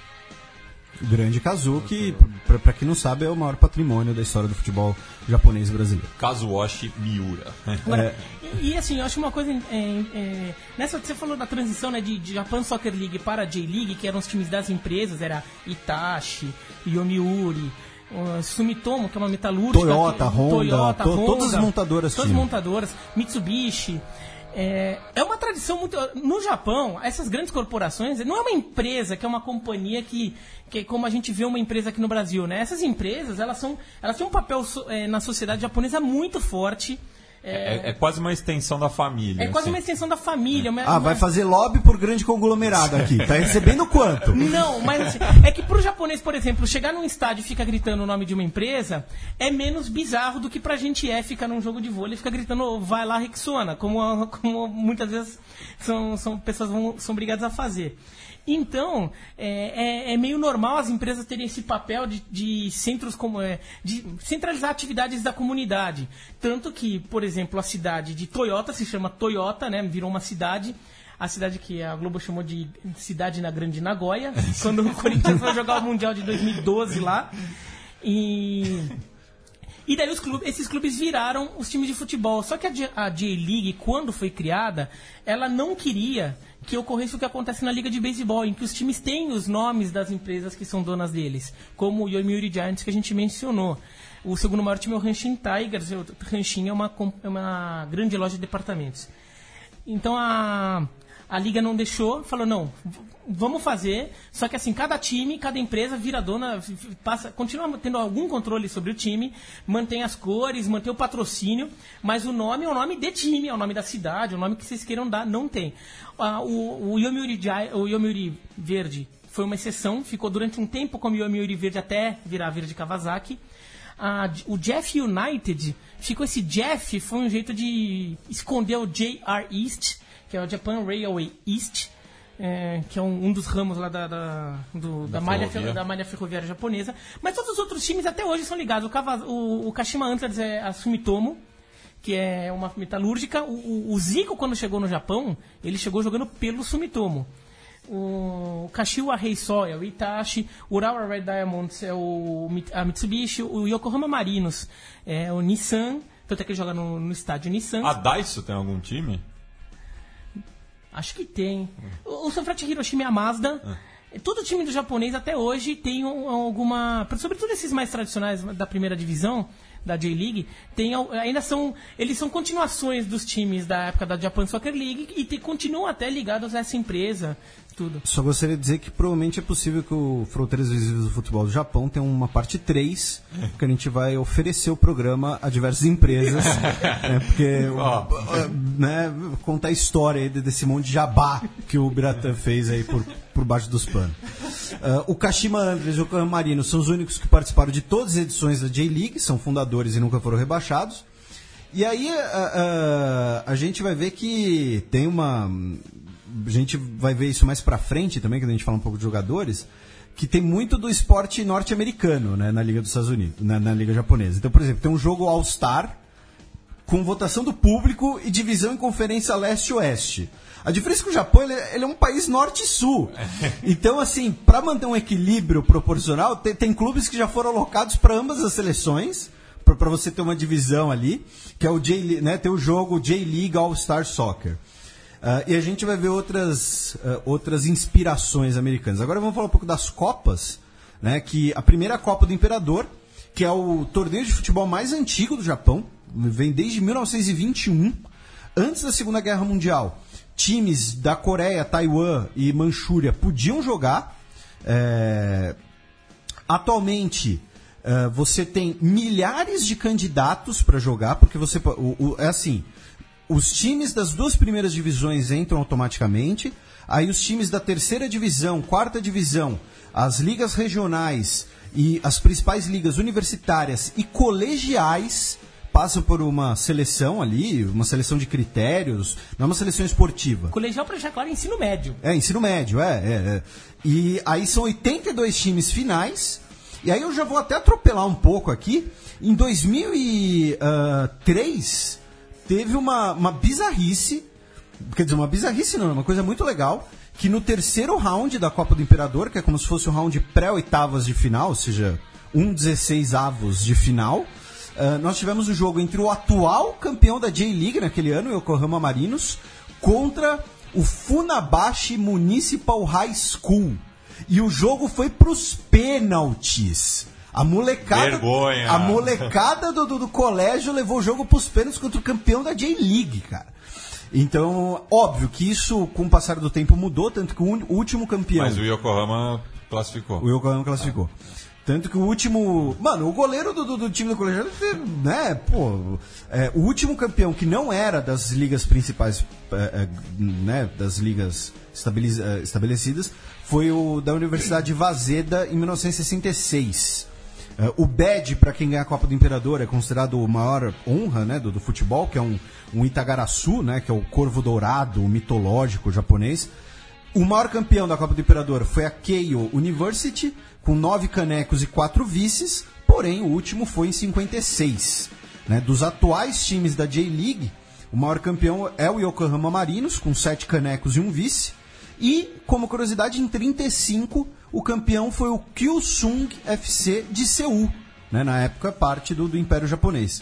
Grande Kazu, que, pra quem não sabe, é o maior patrimônio da história do futebol japonês e brasileiro. Kazuoshi Miura. Agora, e assim, eu acho uma coisa... nessa, você falou da transição, né, de Japan Soccer League para a J-League, que eram os times das empresas, era Itachi, Yomiuri, Sumitomo, que é uma metalúrgica... Toyota, Honda, todas as montadoras. Todas as montadoras, Mitsubishi... É uma tradição muito... No Japão, essas grandes corporações, não é uma empresa que é uma companhia que como a gente vê uma empresa aqui no Brasil, né? Essas empresas, elas têm um papel na sociedade japonesa muito forte. É quase uma extensão da família. É quase uma extensão da família. Vai fazer lobby por grande conglomerado aqui. Tá recebendo quanto? Não, mas assim, é que pro japonês, por exemplo, chegar num estádio e ficar gritando o nome de uma empresa é menos bizarro do que pra gente ficar num jogo de vôlei e ficar gritando vai lá Rexona, como muitas vezes pessoas são obrigadas a fazer. Então, é meio normal as empresas terem esse papel de centros de centralizar atividades da comunidade. Tanto que, por exemplo, a cidade de Toyota se chama Toyota, né? Virou uma cidade. A cidade que a Globo chamou de Cidade na Grande Nagoya, quando o Corinthians foi jogar o Mundial de 2012 lá. E daí esses clubes viraram os times de futebol. Só que a J-League, quando foi criada, ela não queria que ocorresse o que acontece na Liga de Beisebol, em que os times têm os nomes das empresas que são donas deles, como o Yomiuri Giants, que a gente mencionou. O segundo maior time é o Hanshin Tigers, o Hanshin é uma grande loja de departamentos. Então a Liga não deixou, falou, não, vamos fazer, só que assim, cada time, cada empresa vira dona, continua tendo algum controle sobre o time, mantém as cores, mantém o patrocínio, mas o nome é o nome de time, é o nome da cidade, é o nome que vocês queiram dar, não tem. O Yomiuri Verde foi uma exceção, ficou durante um tempo como Yomiuri Verde até virar Verde Kawasaki. O Jeff United, ficou esse Jeff, foi um jeito de esconder o JR East, que é o Japan Railway East, que é um dos ramos lá da malha ferroviária japonesa. Mas todos os outros times até hoje são ligados. O Kashima Antlers é a Sumitomo, que é uma metalúrgica. O Zico, quando chegou no Japão, ele chegou jogando pelo Sumitomo. O Kashiwa Reisol é o Itachi, o Urawa Red Diamonds é a Mitsubishi, o Yokohama Marinos é o Nissan, tanto é que ele joga no estádio Nissan. A Daiso tem algum time? Acho que tem. O Sanfrecce Hiroshima é a Mazda. Todo time do japonês até hoje tem alguma... Sobretudo esses mais tradicionais da primeira divisão, da J-League, eles são continuações dos times da época da Japan Soccer League e continuam até ligados a essa empresa. Tudo. Só gostaria de dizer que provavelmente é possível que o Fronteiras Visíveis do Futebol do Japão tenha uma parte 3, que a gente vai oferecer o programa a diversas empresas, porque contar a história aí desse monte de jabá que o Biratã fez aí por baixo dos panos. O Kashima Antlers e o Yokohama Marinos são os únicos que participaram de todas as edições da J-League, são fundadores e nunca foram rebaixados. E aí a gente vai ver que tem uma... A gente vai ver isso mais pra frente também, quando a gente fala um pouco de jogadores, que tem muito do esporte norte-americano, né, na Liga dos Estados Unidos, na Liga japonesa. Então, por exemplo, tem um jogo All-Star, com votação do público e divisão em conferência leste-oeste. A diferença é que o Japão ele é um país norte e sul. Então, assim, para manter um equilíbrio proporcional, tem clubes que já foram alocados para ambas as seleções, para você ter uma divisão ali, que é o tem o jogo J-League All-Star Soccer. E a gente vai ver outras inspirações americanas. Agora vamos falar um pouco das Copas, né? Que a primeira Copa do Imperador, que é o torneio de futebol mais antigo do Japão, vem desde 1921, antes da Segunda Guerra Mundial. Times da Coreia, Taiwan e Manchúria podiam jogar. Atualmente, você tem milhares de candidatos para jogar, porque você é assim, os times das duas primeiras divisões entram automaticamente, aí os times da terceira divisão, quarta divisão, as ligas regionais e as principais ligas universitárias e colegiais passam por uma seleção ali, uma seleção de critérios, não é uma seleção esportiva. Colegial, para deixar claro, é ensino médio. Ensino médio, E aí são 82 times finais, e aí eu já vou até atropelar um pouco aqui. Em 2003, teve uma bizarrice, quer dizer, uma bizarrice não, uma coisa muito legal, que no terceiro round da Copa do Imperador, que é como se fosse um round pré-oitavas de final, ou seja, 16avos de final, nós tivemos o jogo entre o atual campeão da J-League naquele ano, o Yokohama Marinos, contra o Funabashi Municipal High School. E o jogo foi pros pênaltis. A molecada do colégio levou o jogo pros pênaltis contra o campeão da J-League, cara. Então, óbvio que isso, com o passar do tempo, mudou, tanto que o último campeão... Mas o Yokohama classificou. O Yokohama classificou. Tanto que o último... Mano, o goleiro do time do colegiado, né, o último campeão que não era das ligas principais, né, das ligas estabelecidas, foi o da Universidade Waseda em 1966. O badge, para quem ganha a Copa do Imperador, é considerado a maior honra, né, do futebol, que é um Itagaraçu, né, que é o corvo dourado mitológico japonês. O maior campeão da Copa do Imperador foi a Keio University, com 9 canecos e 4 vices, porém o último foi em 56. Né? Dos atuais times da J-League, o maior campeão é o Yokohama Marinos, com 7 canecos e 1 vice. E, como curiosidade, em 35, o campeão foi o Kyusung FC de Seul, né? Na época parte do Império Japonês.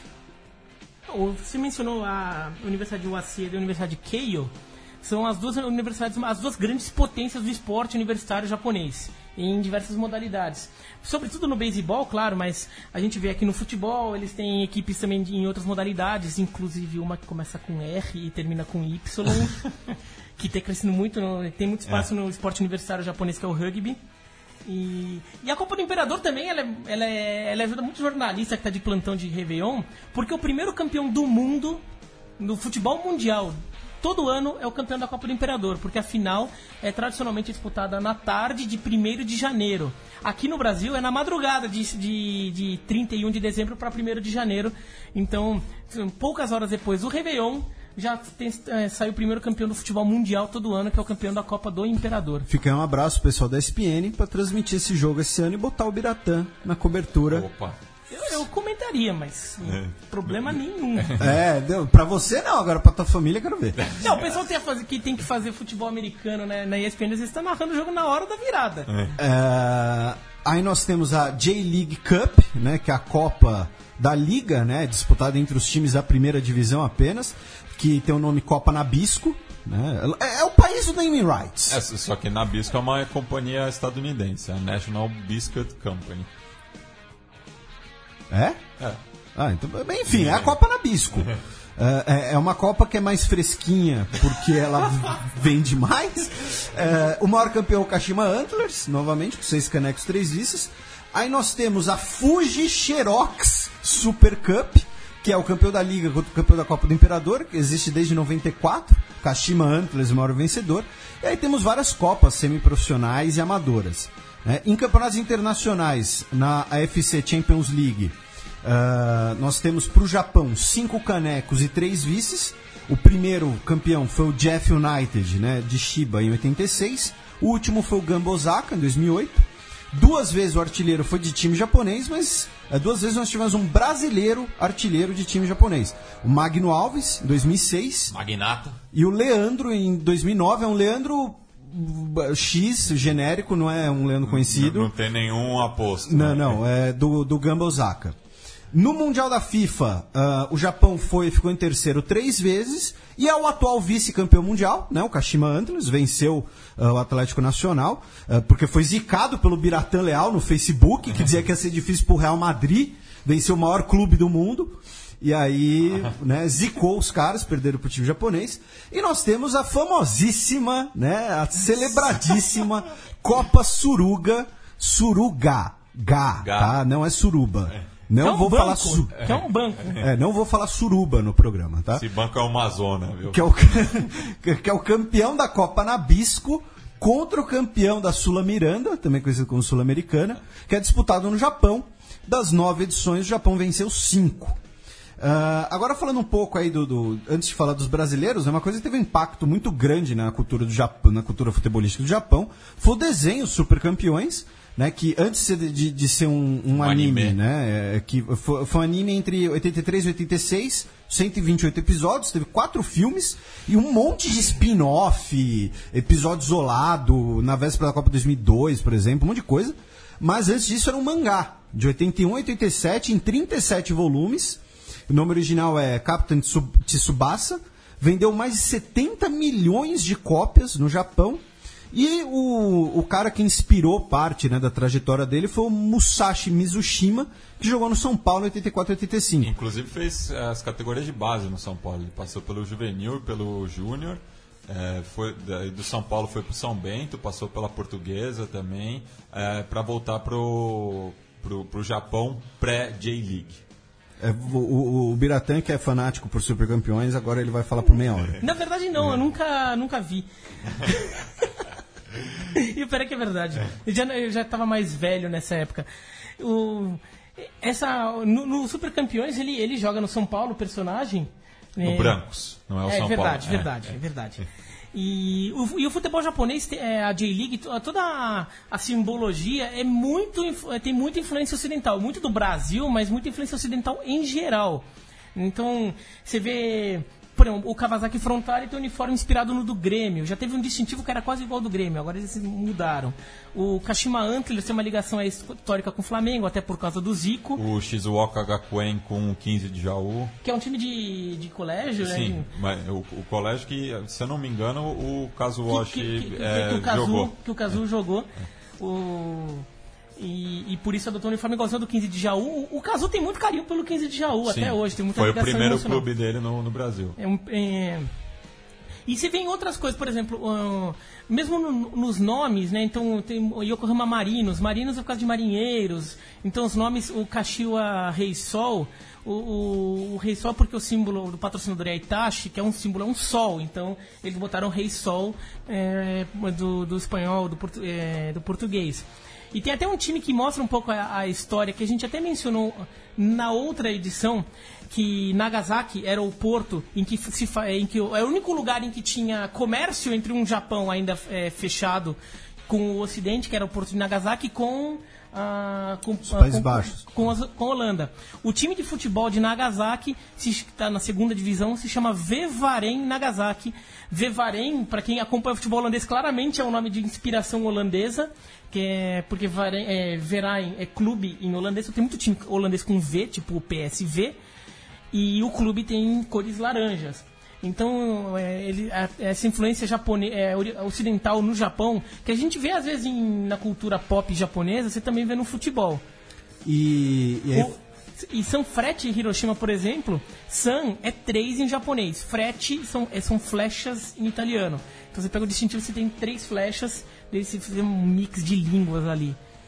Você mencionou a Universidade de Waseda e a Universidade de Keio. São as duas universidades, as duas grandes potências do esporte universitário japonês, em diversas modalidades. Sobretudo no beisebol, claro, mas a gente vê aqui no futebol, eles têm equipes também em outras modalidades, inclusive uma que começa com R e termina com Y, que tem crescido muito, tem muito espaço no esporte universitário japonês, que é o rugby. E a Copa do Imperador também, ela ajuda muito jornalista que está de plantão de Réveillon, porque o primeiro campeão do mundo, no futebol mundial, todo ano é o campeão da Copa do Imperador, porque a final é tradicionalmente disputada na tarde de 1º de janeiro. Aqui no Brasil é na madrugada de 31 de dezembro para 1º de janeiro. Então, poucas horas depois do Réveillon, já saiu o primeiro campeão do futebol mundial todo ano, que é o campeão da Copa do Imperador. Fica um abraço pessoal da ESPN para transmitir esse jogo esse ano e botar o Biratã na cobertura. Opa! Eu comentaria, mas problema nenhum. Pra você não, agora pra tua família eu quero ver. Não, o pessoal que tem que fazer futebol americano, né, na ESPN, eles estão narrando o jogo na hora da virada. Aí nós temos a J-League Cup, né, que é a Copa da Liga, né, disputada entre os times da primeira divisão apenas, que tem o nome Copa Nabisco. Né? É o país do naming rights. Só que Nabisco é uma companhia estadunidense, a National Biscuit Company. É? Então, enfim, é a Copa Nabisco. É uma Copa que é mais fresquinha, porque ela vende mais. O maior campeão é o Kashima Antlers, novamente, com 6 canecos, 3 vices. Aí nós temos a Fuji Xerox Super Cup, que é o campeão da Liga contra o campeão da Copa do Imperador, que existe desde 94. Kashima Antlers, o maior vencedor. E aí temos várias Copas semiprofissionais e amadoras. Em campeonatos internacionais, na AFC Champions League, nós temos para o Japão 5 canecos e 3 vices. O primeiro campeão foi o Jeff United, né, de Shiba, em 86. O último foi o Gamba Osaka, em 2008. 2 vezes o artilheiro foi de time japonês, mas 2 vezes nós tivemos um brasileiro artilheiro de time japonês. O Magno Alves, em 2006. Magnata. E o Leandro, em 2009. É um Leandro X, genérico, não é um Leandro conhecido. Não tem nenhum aposto. Não, é do Gamba Osaka. No Mundial da FIFA, o Japão ficou em terceiro 3 vezes e é o atual vice-campeão mundial, né? O Kashima Antlers venceu o Atlético Nacional, porque foi zicado pelo Biratan Leal no Facebook, que dizia que ia ser difícil pro Real Madrid vencer o maior clube do mundo. E aí, né, zicou os caras, perderam pro time japonês. E nós temos a famosíssima, né, a celebradíssima Copa Suruga, tá? Não é Suruba. Não vou falar que é um banco. Não vou falar suruba no programa, tá? Esse banco é o Amazônia, viu? Que é o campeão da Copa Nabisco contra o campeão da Sula Miranda, também conhecido como Sul-Americana, que é disputado no Japão. Das 9 edições, o Japão venceu 5. Agora falando um pouco aí antes de falar dos brasileiros, uma coisa que teve um impacto muito grande na cultura do Japão, na cultura futebolística do Japão, foi o desenho Super Campeões, né, que antes de ser um anime, né, que foi um anime entre 83 e 86, 128 episódios, teve 4 filmes e um monte de spin-off, episódio isolado, na véspera da Copa 2002, por exemplo, um monte de coisa. Mas antes disso era um mangá, de 81 a 87, em 37 volumes. O nome original é Captain Tsubasa, vendeu mais de 70 milhões de cópias no Japão. E o cara que inspirou parte, né, da trajetória dele foi o Musashi Mizushima, que jogou no São Paulo em 84 e 85. Inclusive fez as categorias de base no São Paulo. Ele passou pelo Juvenil e pelo Júnior. Do São Paulo foi pro São Bento, passou pela Portuguesa também, para voltar pro Japão pré-J-League. O Biratan, que é fanático por Super Campeões, agora ele vai falar por meia hora. Na verdade não, eu nunca vi. E o pior é que é verdade. Eu já estava mais velho nessa época. No Super Campeões ele joga no São Paulo, o personagem. No Brancos, não é o São Paulo. É verdade. E o futebol japonês, a J-League, toda a simbologia tem muita influência ocidental. Muito do Brasil, mas muita influência ocidental em geral. Então, você vê, por exemplo, o Kawasaki Frontale tem um uniforme inspirado no do Grêmio. Já teve um distintivo que era quase igual ao do Grêmio, agora eles mudaram. O Kashima Antlers tem uma ligação histórica com o Flamengo, até por causa do Zico. O Shizuoka Gakuen com o 15 de Jaú. Que é um time de colégio, sim, né? Mas o colégio que, se eu não me engano, o Kazuoshi jogou. Que o Kazu jogou. E por isso adotou o uniforme igualzinho do 15 de Jaú. O Kazu tem muito carinho pelo 15 de Jaú, sim, até hoje. Tem muita ligação emocional. Foi o primeiro clube dele no Brasil. E você vê em outras coisas, por exemplo, mesmo nos nomes, né? Então tem o Yokohama Marinos é por causa de marinheiros. Então os nomes, o Kashiwa Rei Sol, o Rei Sol porque o símbolo do patrocinador é Itachi, que é um símbolo, é um sol. Então eles botaram Rei Sol do espanhol, do português. E tem até um time que mostra um pouco a história, que a gente até mencionou na outra edição, que Nagasaki era o porto em que é o único lugar em que tinha comércio entre um Japão ainda fechado com o Ocidente, que era o porto de Nagasaki, com os Países Baixos. Com a Holanda. O time de futebol de Nagasaki, que está na segunda divisão, se chama Vevaren Nagasaki. Vevaren, para quem acompanha o futebol holandês, claramente é um nome de inspiração holandesa, porque Verein é clube em holandês. Tem muito time holandês com V, tipo o PSV, e o clube tem cores laranjas. Então, essa influência ocidental no Japão, que a gente vê às vezes na cultura pop japonesa, você também vê no futebol. E Sanfrecce em Hiroshima, por exemplo, San é 3 em japonês, Frecce são flechas em italiano. Então você pega o distintivo, você tem 3 flechas, daí você faz um mix de línguas ali.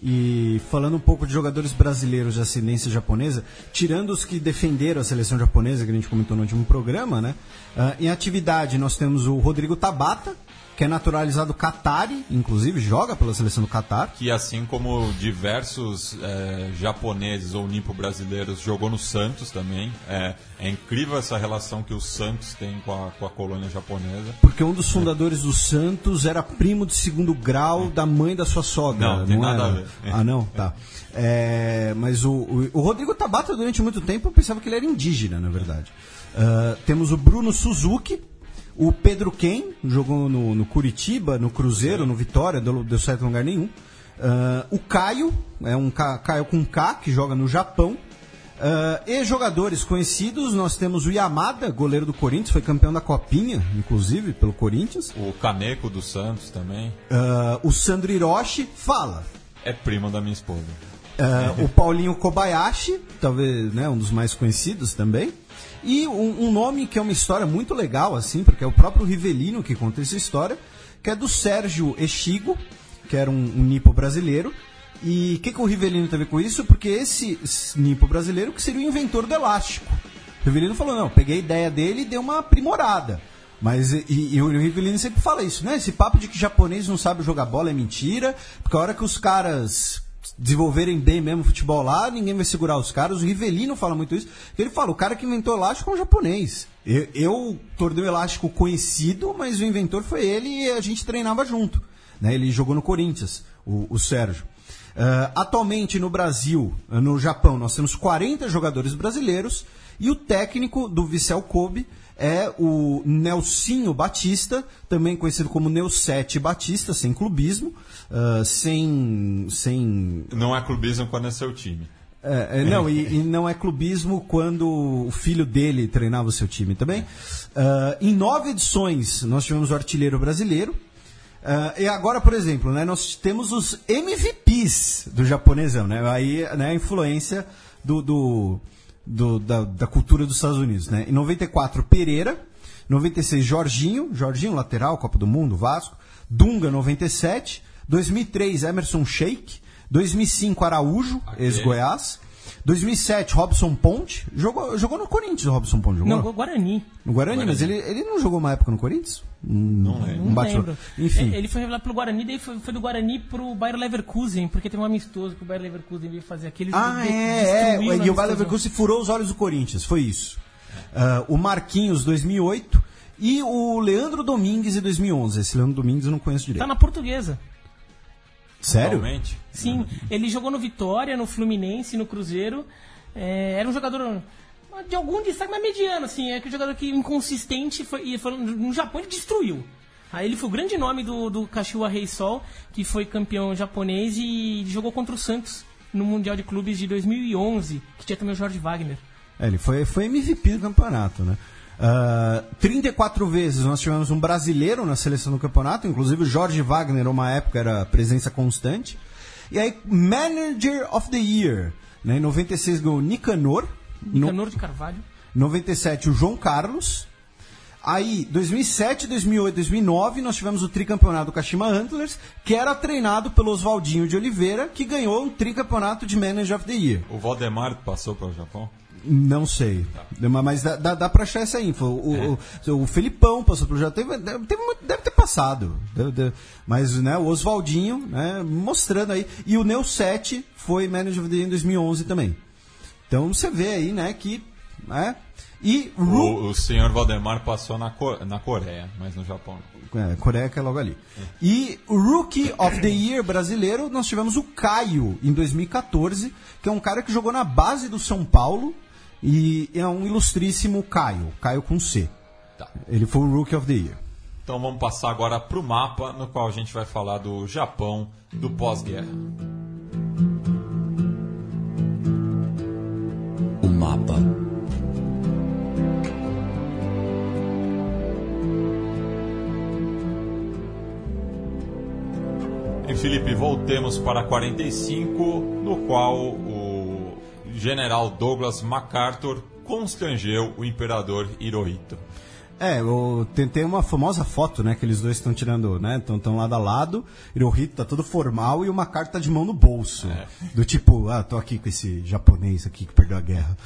E falando um pouco de jogadores brasileiros de ascendência japonesa, tirando os que defenderam a seleção japonesa, que a gente comentou no último programa, né? Em atividade nós temos o Rodrigo Tabata, que é naturalizado Qatari, inclusive joga pela seleção do Qatar. Que assim como diversos japoneses ou nipo-brasileiros jogou no Santos também. É incrível essa relação que o Santos tem com a colônia japonesa. Porque um dos fundadores do Santos era primo de segundo grau da mãe da sua sogra. Não tem nada a ver. Ah, não? Tá. Mas o Rodrigo Tabata, durante muito tempo, eu pensava que ele era indígena, na verdade. Temos o Bruno Suzuki, o Pedro Ken, jogou no Curitiba, no Cruzeiro, no Vitória, deu certo em lugar nenhum. O Caio, Caio com K, que joga no Japão. E jogadores conhecidos, nós temos o Yamada, goleiro do Corinthians, foi campeão da Copinha, inclusive, pelo Corinthians. O Kaneko do Santos também. O Sandro Hiroshi, fala. É primo da minha esposa. O Paulinho Kobayashi, talvez, né, um dos mais conhecidos também. E um nome que é uma história muito legal, assim, porque é o próprio Rivelino que conta essa história, que é do Sérgio Echigo, que era um nipo brasileiro. E o que o Rivelino tem a ver com isso? Porque esse nipo brasileiro que seria o inventor do elástico. O Rivelino falou, não, peguei a ideia dele e dei uma aprimorada. Mas e o Rivelino sempre fala isso, né? Esse papo de que japonês não sabe jogar bola é mentira, porque a hora que os caras desenvolverem bem mesmo o futebol lá, ninguém vai segurar os caras. O Rivelino fala muito isso. Ele fala, o cara que inventou o elástico é um japonês. Eu tornei o elástico conhecido, mas o inventor foi ele e a gente treinava junto. Né? Ele jogou no Corinthians, o Sérgio. Atualmente no Brasil, no Japão, nós temos 40 jogadores brasileiros e o técnico do Vissel Kobe é o Nelsinho Batista, também conhecido como Nelsete Batista, sem clubismo, sem... Não é clubismo quando é seu time. Não, e não é clubismo quando o filho dele treinava o seu time também. Em 9 edições nós tivemos o artilheiro brasileiro. E agora, por exemplo, né, nós temos os MVPs do japonesão, né? Aí, né, a influência da cultura dos Estados Unidos, né? Em 94, Pereira. 96, Jorginho, lateral, Copa do Mundo, Vasco. Dunga, 97. 2003, Emerson Sheik. 2005, Araújo, ex-Goiás. 2007, Robson Ponte. Jogou no Corinthians, o Robson Ponte. Jogou? Não, jogou Guarani. No Guarani, mas ele não jogou uma época no Corinthians? Não lembro. Enfim. Ele foi revelado pelo Guarani, daí foi do Guarani pro Bayer Leverkusen, porque teve um amistoso que o Bayer Leverkusen veio fazer aquele. E o Bayer Leverkusen furou os olhos do Corinthians, foi isso. O Marquinhos, 2008, e o Leandro Domingues, em 2011. Esse Leandro Domingues eu não conheço direito. Tá na Portuguesa. Sério? Realmente? Sim, ele jogou no Vitória, no Fluminense, no Cruzeiro. Era um jogador de algum destaque, mas mediano, assim. É aquele jogador que inconsistente, no Japão ele destruiu. Aí ele foi o grande nome do Kashiwa Reysol, que foi campeão japonês e jogou contra o Santos no Mundial de Clubes de 2011, que tinha também o Jorge Wagner. Ele foi MVP do campeonato, né? 34 vezes nós tivemos um brasileiro na seleção do campeonato, inclusive o Jorge Wagner, uma época, era presença constante. E aí, Manager of the Year, né? Em 96 ganhou Nicanor de Carvalho. 97 o João Carlos. Aí, 2007, 2008, 2009 nós tivemos o tricampeonato do Kashima Antlers, que era treinado pelo Oswaldinho de Oliveira, que ganhou um tricampeonato de Manager of the Year. O Valdemar passou para o Japão? Não sei, mas dá pra achar essa info. O Felipão passou pelo Japão, deve ter passado, mas, né, o Oswaldinho, né, mostrando aí. E o Nelsete foi Manager of the Year em 2011 também. Então você vê aí, né, que... Né, e o senhor Valdemar passou na Coreia, mas no Japão não. Coreia que é logo ali. E o Rookie of the Year brasileiro, nós tivemos o Caio em 2014, que é um cara que jogou na base do São Paulo e é um ilustríssimo Caio com C. Tá. Ele foi o Rookie of the Year. Então vamos passar agora para o mapa, no qual a gente vai falar do Japão do pós-guerra. O mapa. E Felipe, voltemos para 45, no qual o general Douglas MacArthur constrangeu o imperador Hirohito. Tem uma famosa foto, né, que eles dois estão tirando, né, estão lado a lado, Hirohito tá todo formal e uma carta de mão no bolso, do tipo, tô aqui com esse japonês aqui que perdeu a guerra.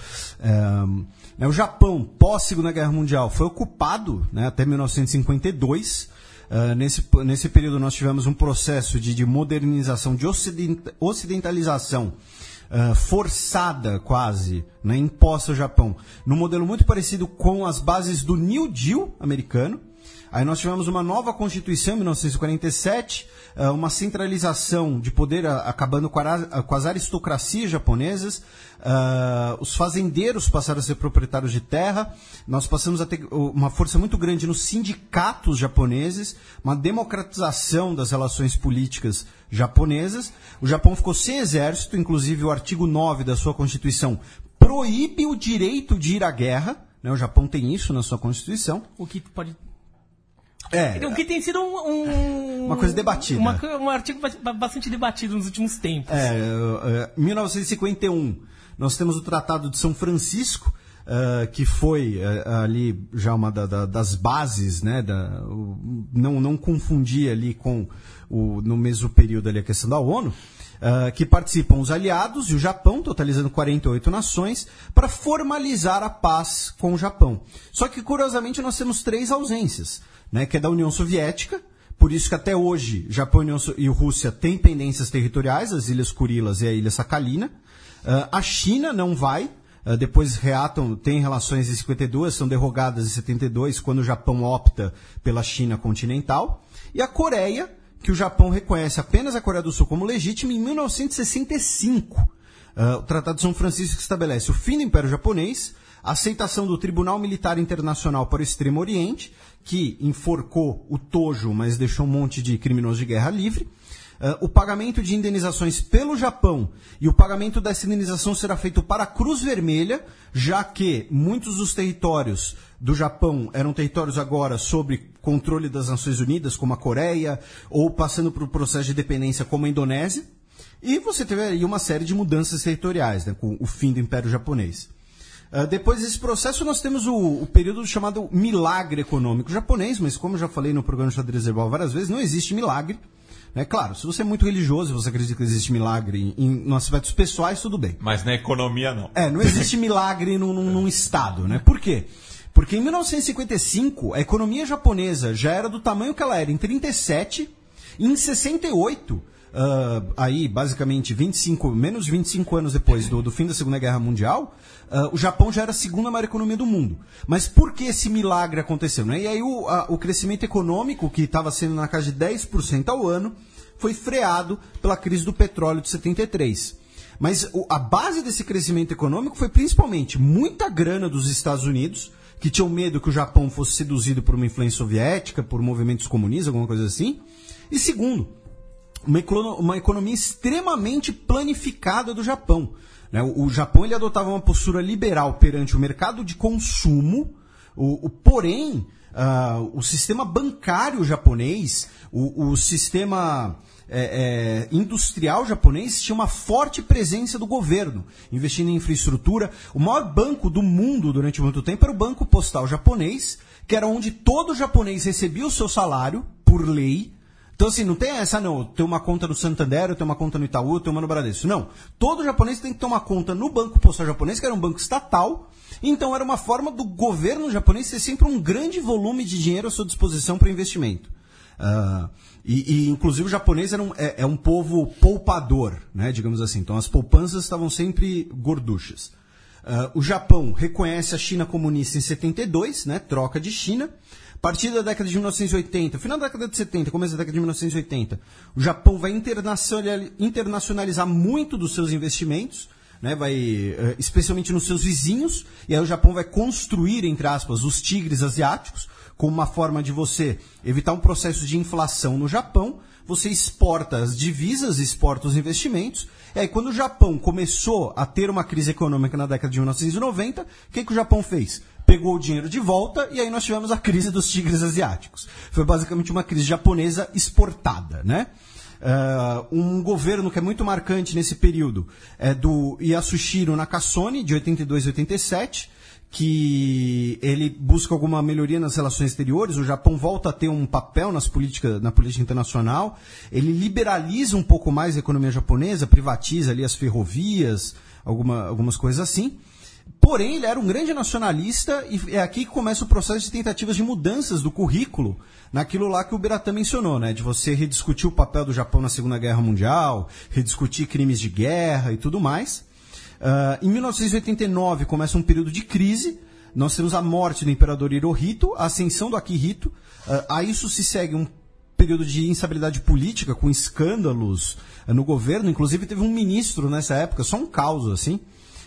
O Japão, pós-Segunda Guerra Mundial, foi ocupado, né, até 1952. Nesse período nós tivemos um processo de modernização, de ocidentalização forçada quase, né, imposta ao Japão, num modelo muito parecido com as bases do New Deal americano. Aí nós tivemos uma nova Constituição em 1947, uma centralização de poder acabando com as aristocracias japonesas, os fazendeiros passaram a ser proprietários de terra, nós passamos a ter uma força muito grande nos sindicatos japoneses, uma democratização das relações políticas japonesas. O Japão ficou sem exército, inclusive o artigo 9 da sua Constituição proíbe o direito de ir à guerra, né? O Japão tem isso na sua Constituição. O que pode... O que tem sido uma coisa debatida. Um artigo bastante debatido nos últimos tempos. Em 1951, nós temos o Tratado de São Francisco, que foi ali já uma das bases, né, não confundir ali com no mesmo período ali a questão da ONU, que participam os aliados e o Japão, totalizando 48 nações, para formalizar a paz com o Japão. Só que, curiosamente, nós temos 3 ausências, né, que é da União Soviética, por isso que até hoje Japão e Rússia têm pendências territoriais, as Ilhas Kurilas e a Ilha Sakhalina. A China não vai, depois têm relações em 52, são derrogadas em 72, quando o Japão opta pela China continental. E a Coreia, que o Japão reconhece apenas a Coreia do Sul como legítima em 1965. O Tratado de São Francisco estabelece o fim do Império Japonês, a aceitação do Tribunal Militar Internacional para o Extremo Oriente, que enforcou o Tojo, mas deixou um monte de criminosos de guerra livre, o pagamento de indenizações pelo Japão, e o pagamento dessa indenização será feito para a Cruz Vermelha, já que muitos dos territórios do Japão eram territórios agora sob controle das Nações Unidas, como a Coreia, ou passando por um processo de dependência como a Indonésia, e você teve aí uma série de mudanças territoriais, né, com o fim do Império Japonês. Depois desse processo, nós temos o período chamado milagre econômico japonês, mas como eu já falei no programa Xadrez Verbal várias vezes, não existe milagre. É claro, se você é muito religioso e você acredita que existe milagre em aspectos pessoais, tudo bem. Mas na economia, não. Não existe milagre num Estado, né? Por quê? Porque em 1955, a economia japonesa já era do tamanho que ela era em 37, e em 68... aí basicamente menos de 25 anos depois do fim da Segunda Guerra Mundial, o Japão já era a segunda maior economia do mundo. Mas por que esse milagre aconteceu? Né? E aí o crescimento econômico, que estava sendo na casa de 10% ao ano, foi freado pela crise do petróleo de 73. Mas a base desse crescimento econômico foi principalmente muita grana dos Estados Unidos, que tinham medo que o Japão fosse seduzido por uma influência soviética, por movimentos comunistas, alguma coisa assim. E segundo, uma economia extremamente planificada do Japão. Né? O Japão ele adotava uma postura liberal perante o mercado de consumo, porém, o sistema bancário japonês, o sistema industrial japonês tinha uma forte presença do governo, investindo em infraestrutura. O maior banco do mundo durante muito tempo era o Banco Postal japonês, que era onde todo japonês recebia o seu salário, por lei. Então, assim, não tem essa, não. Tem uma conta no Santander, eu tenho uma conta no Itaú, eu tenho uma no Bradesco. Não. Todo japonês tem que ter uma conta no Banco Postal japonês, que era um banco estatal. Então, era uma forma do governo japonês ter sempre um grande volume de dinheiro à sua disposição para investimento. Inclusive, o japonês é um povo poupador, né, digamos assim. Então, as poupanças estavam sempre gorduchas. O Japão reconhece a China comunista em 72, né, troca de China. A partir da década de 1980, final da década de 70, começo da década de 1980, o Japão vai internacionalizar muito dos seus investimentos, né, especialmente nos seus vizinhos, e aí o Japão vai construir, entre aspas, os tigres asiáticos, como uma forma de você evitar um processo de inflação no Japão. Você exporta as divisas, exporta os investimentos, e aí quando o Japão começou a ter uma crise econômica na década de 1990, o que o Japão fez? Pegou o dinheiro de volta e aí nós tivemos a crise dos tigres asiáticos. Foi basicamente uma crise japonesa exportada, né? Um governo que é muito marcante nesse período é do Yasuhiro Nakasone, de 82 e 87, que ele busca alguma melhoria nas relações exteriores, o Japão volta a ter um papel na política internacional, ele liberaliza um pouco mais a economia japonesa, privatiza ali as ferrovias, algumas coisas assim. Porém, ele era um grande nacionalista e é aqui que começa o processo de tentativas de mudanças do currículo naquilo lá que o Biratan mencionou, né? De você rediscutir o papel do Japão na Segunda Guerra Mundial, rediscutir crimes de guerra e tudo mais. Em 1989 começa um período de crise, nós temos a morte do imperador Hirohito, a ascensão do Akihito, a isso se segue um período de instabilidade política, com escândalos no governo, inclusive teve um ministro nessa época, só um caos assim,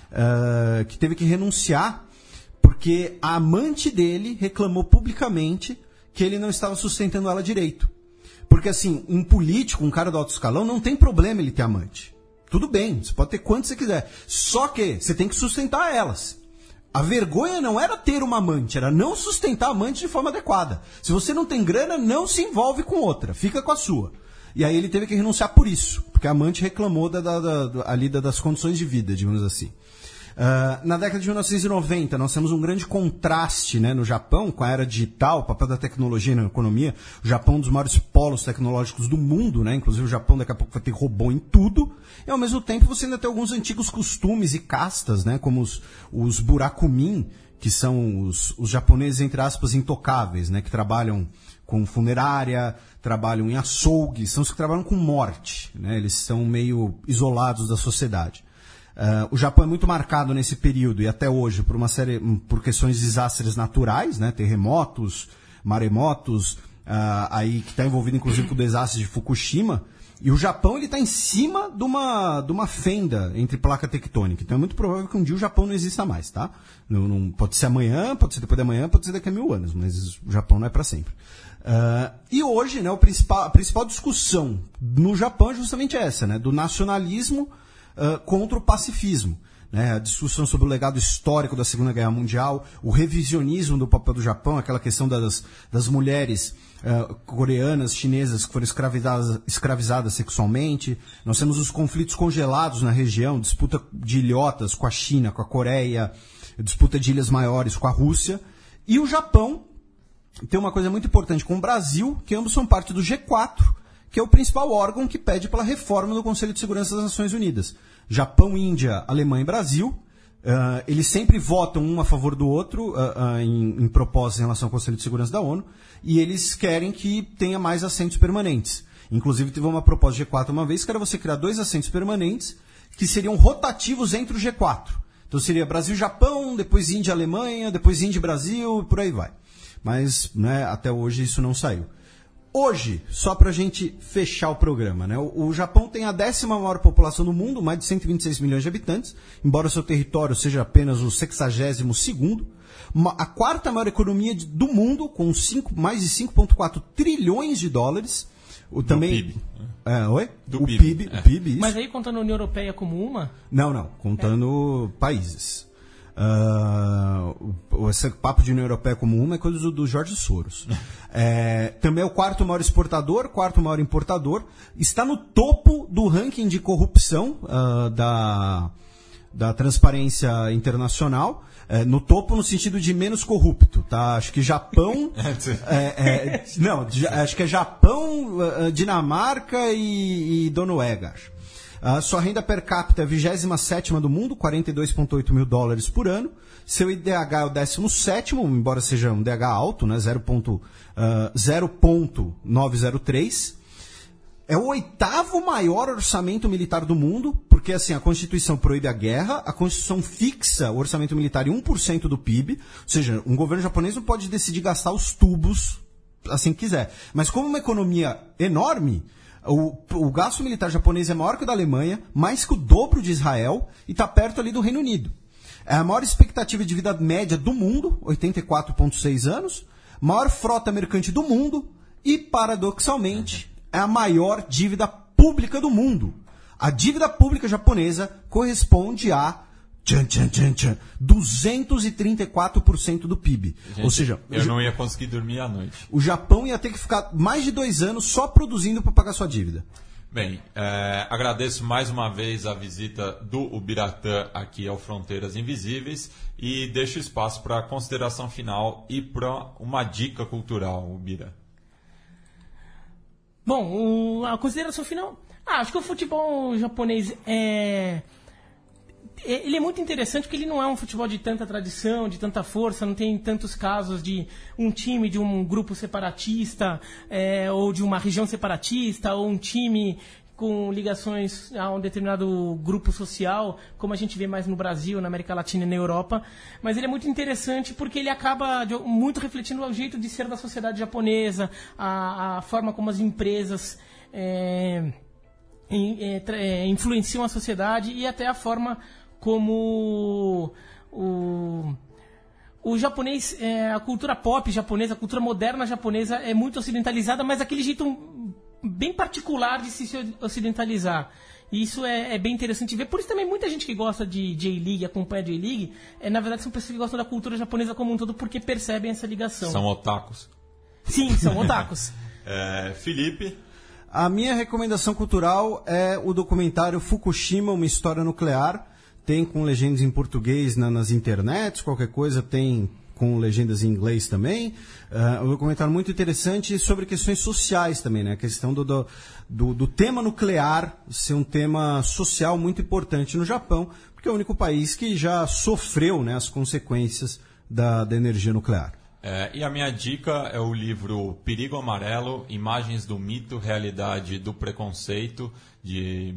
que teve que renunciar, porque a amante dele reclamou publicamente que ele não estava sustentando ela direito. Porque assim, um político, um cara do alto escalão, não tem problema ele ter amante. Tudo bem, você pode ter quanto você quiser. Só que você tem que sustentar elas. A vergonha não era ter uma amante, era não sustentar a amante de forma adequada. Se você não tem grana, não se envolve com outra, fica com a sua. E aí ele teve que renunciar por isso, porque a amante reclamou das condições de vida, digamos assim. Na década de 1990, nós temos um grande contraste, né, no Japão, com a era digital, o papel da tecnologia na economia. O Japão é um dos maiores polos tecnológicos do mundo, né? Inclusive o Japão daqui a pouco vai ter robô em tudo. E ao mesmo tempo você ainda tem alguns antigos costumes e castas, né, como os burakumin, que são os japoneses, entre aspas, intocáveis, né, que trabalham com funerária, trabalham em açougue, são os que trabalham com morte, né? Eles são meio isolados da sociedade. O Japão é muito marcado nesse período e até hoje por questões de desastres naturais, né? Terremotos, maremotos, aí que está envolvido inclusive com o desastre de Fukushima. E o Japão está em cima de uma fenda entre placa tectônica. Então é muito provável que um dia o Japão não exista mais, tá? Não, pode ser amanhã, pode ser depois de amanhã, pode ser daqui a 1000 anos, mas o Japão não é para sempre. E hoje, né, a principal discussão no Japão é justamente essa, né? Do nacionalismo contra o pacifismo, né? A discussão sobre o legado histórico da Segunda Guerra Mundial, o revisionismo do papel do Japão, aquela questão das mulheres coreanas, chinesas que foram escravizadas sexualmente. Nós temos os conflitos congelados na região, disputa de ilhotas com a China, com a Coreia, disputa de ilhas maiores com a Rússia. E o Japão tem uma coisa muito importante com o Brasil, que ambos são parte do G4, que é o principal órgão que pede pela reforma do Conselho de Segurança das Nações Unidas. Japão, Índia, Alemanha e Brasil, eles sempre votam um a favor do outro em propostas em relação ao Conselho de Segurança da ONU, e eles querem que tenha mais assentos permanentes. Inclusive, teve uma proposta do G4 uma vez, que era você criar 2 assentos permanentes, que seriam rotativos entre o G4. Então seria Brasil e Japão, depois Índia e Alemanha, depois Índia e Brasil, e por aí vai. Mas, né, até hoje isso não saiu. Hoje, só para a gente fechar o programa, né? O Japão tem a 10ª maior população do mundo, mais de 126 milhões de habitantes, embora o seu território seja apenas o 62º. A 4ª maior economia do mundo, com mais de 5,4 trilhões de dólares. Do PIB. Oi? Do o PIB. O PIB, isso. Mas aí contando a União Europeia como uma? Não, contando países. Esse papo de União Europeia como uma é coisa do Jorge Soros. Também é o 4º maior exportador, 4º maior importador. Está no topo do ranking de corrupção da Transparência Internacional. No topo no sentido de menos corrupto, tá? Acho que Japão... acho que é Japão, Dinamarca e Noruega, acho. Sua renda per capita é a 27ª do mundo, 42,8 mil dólares por ano. Seu IDH é o 17º, embora seja um DH alto, né? 0,903. É o 8º maior orçamento militar do mundo, porque assim, a Constituição proíbe a guerra, a Constituição fixa o orçamento militar em 1% do PIB, ou seja, um governo japonês não pode decidir gastar os tubos assim que quiser. Mas como uma economia enorme, o gasto militar japonês é maior que o da Alemanha, mais que o dobro de Israel, e está perto ali do Reino Unido. É a maior expectativa de vida média do mundo, 84,6 anos, maior frota mercante do mundo e, paradoxalmente, é a maior dívida pública do mundo. A dívida pública japonesa corresponde a 234% do PIB. Gente, ou seja, eu não ia conseguir dormir à noite. O Japão ia ter que ficar mais de 2 anos só produzindo para pagar sua dívida. Bem, agradeço mais uma vez a visita do Ubiratã aqui ao Fronteiras Invisíveis e deixo espaço para a consideração final e para uma dica cultural, Ubira. Bom, a consideração final... acho que o futebol japonês ele é muito interessante porque ele não é um futebol de tanta tradição, de tanta força, não tem tantos casos de um time de um grupo separatista, ou de uma região separatista, ou um time com ligações a um determinado grupo social, como a gente vê mais no Brasil, na América Latina e na Europa. Mas ele é muito interessante porque ele acaba muito refletindo o jeito de ser da sociedade japonesa, a forma como as empresas influenciam a sociedade e até a forma como o japonês, a cultura pop japonesa, a cultura moderna japonesa é muito ocidentalizada, mas aquele jeito bem particular de se ocidentalizar. E isso é bem interessante ver. Por isso também muita gente que gosta de J-League, acompanha a J-League, na verdade são pessoas que gostam da cultura japonesa como um todo porque percebem essa ligação. São otakus. Sim, são otakus. Felipe? A minha recomendação cultural é o documentário Fukushima, uma história nuclear. Tem com legendas em português nas internets, qualquer coisa tem com legendas em inglês também. Um documentário muito interessante sobre questões sociais também, né? A questão do tema nuclear ser um tema social muito importante no Japão, porque é o único país que já sofreu, né, as consequências da energia nuclear. E a minha dica é o livro Perigo Amarelo, Imagens do Mito, Realidade do Preconceito, de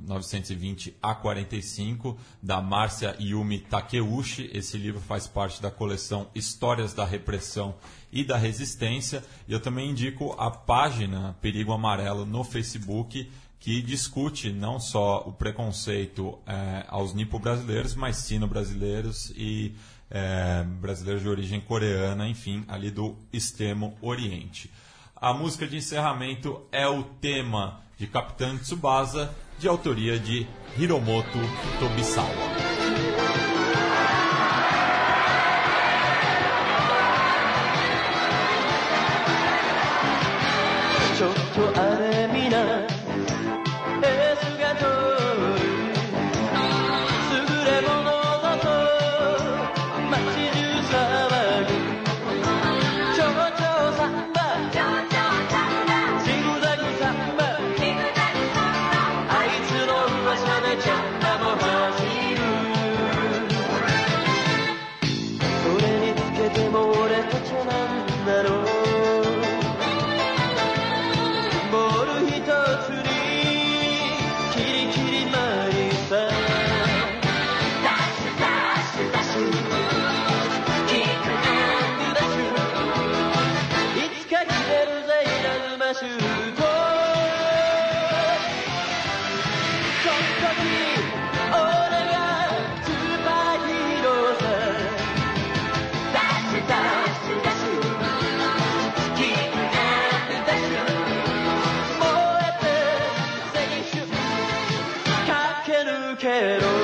1920 a 45, da Márcia Yumi Takeuchi. Esse livro faz parte da coleção Histórias da Repressão e da Resistência. E eu também indico a página Perigo Amarelo no Facebook, que discute não só o preconceito aos nipo-brasileiros, mas sino-brasileiros e brasileiros de origem coreana, enfim, ali do extremo oriente. A música de encerramento é o tema de Capitão Tsubasa, de autoria de Hiromoto Tobisawa. Quero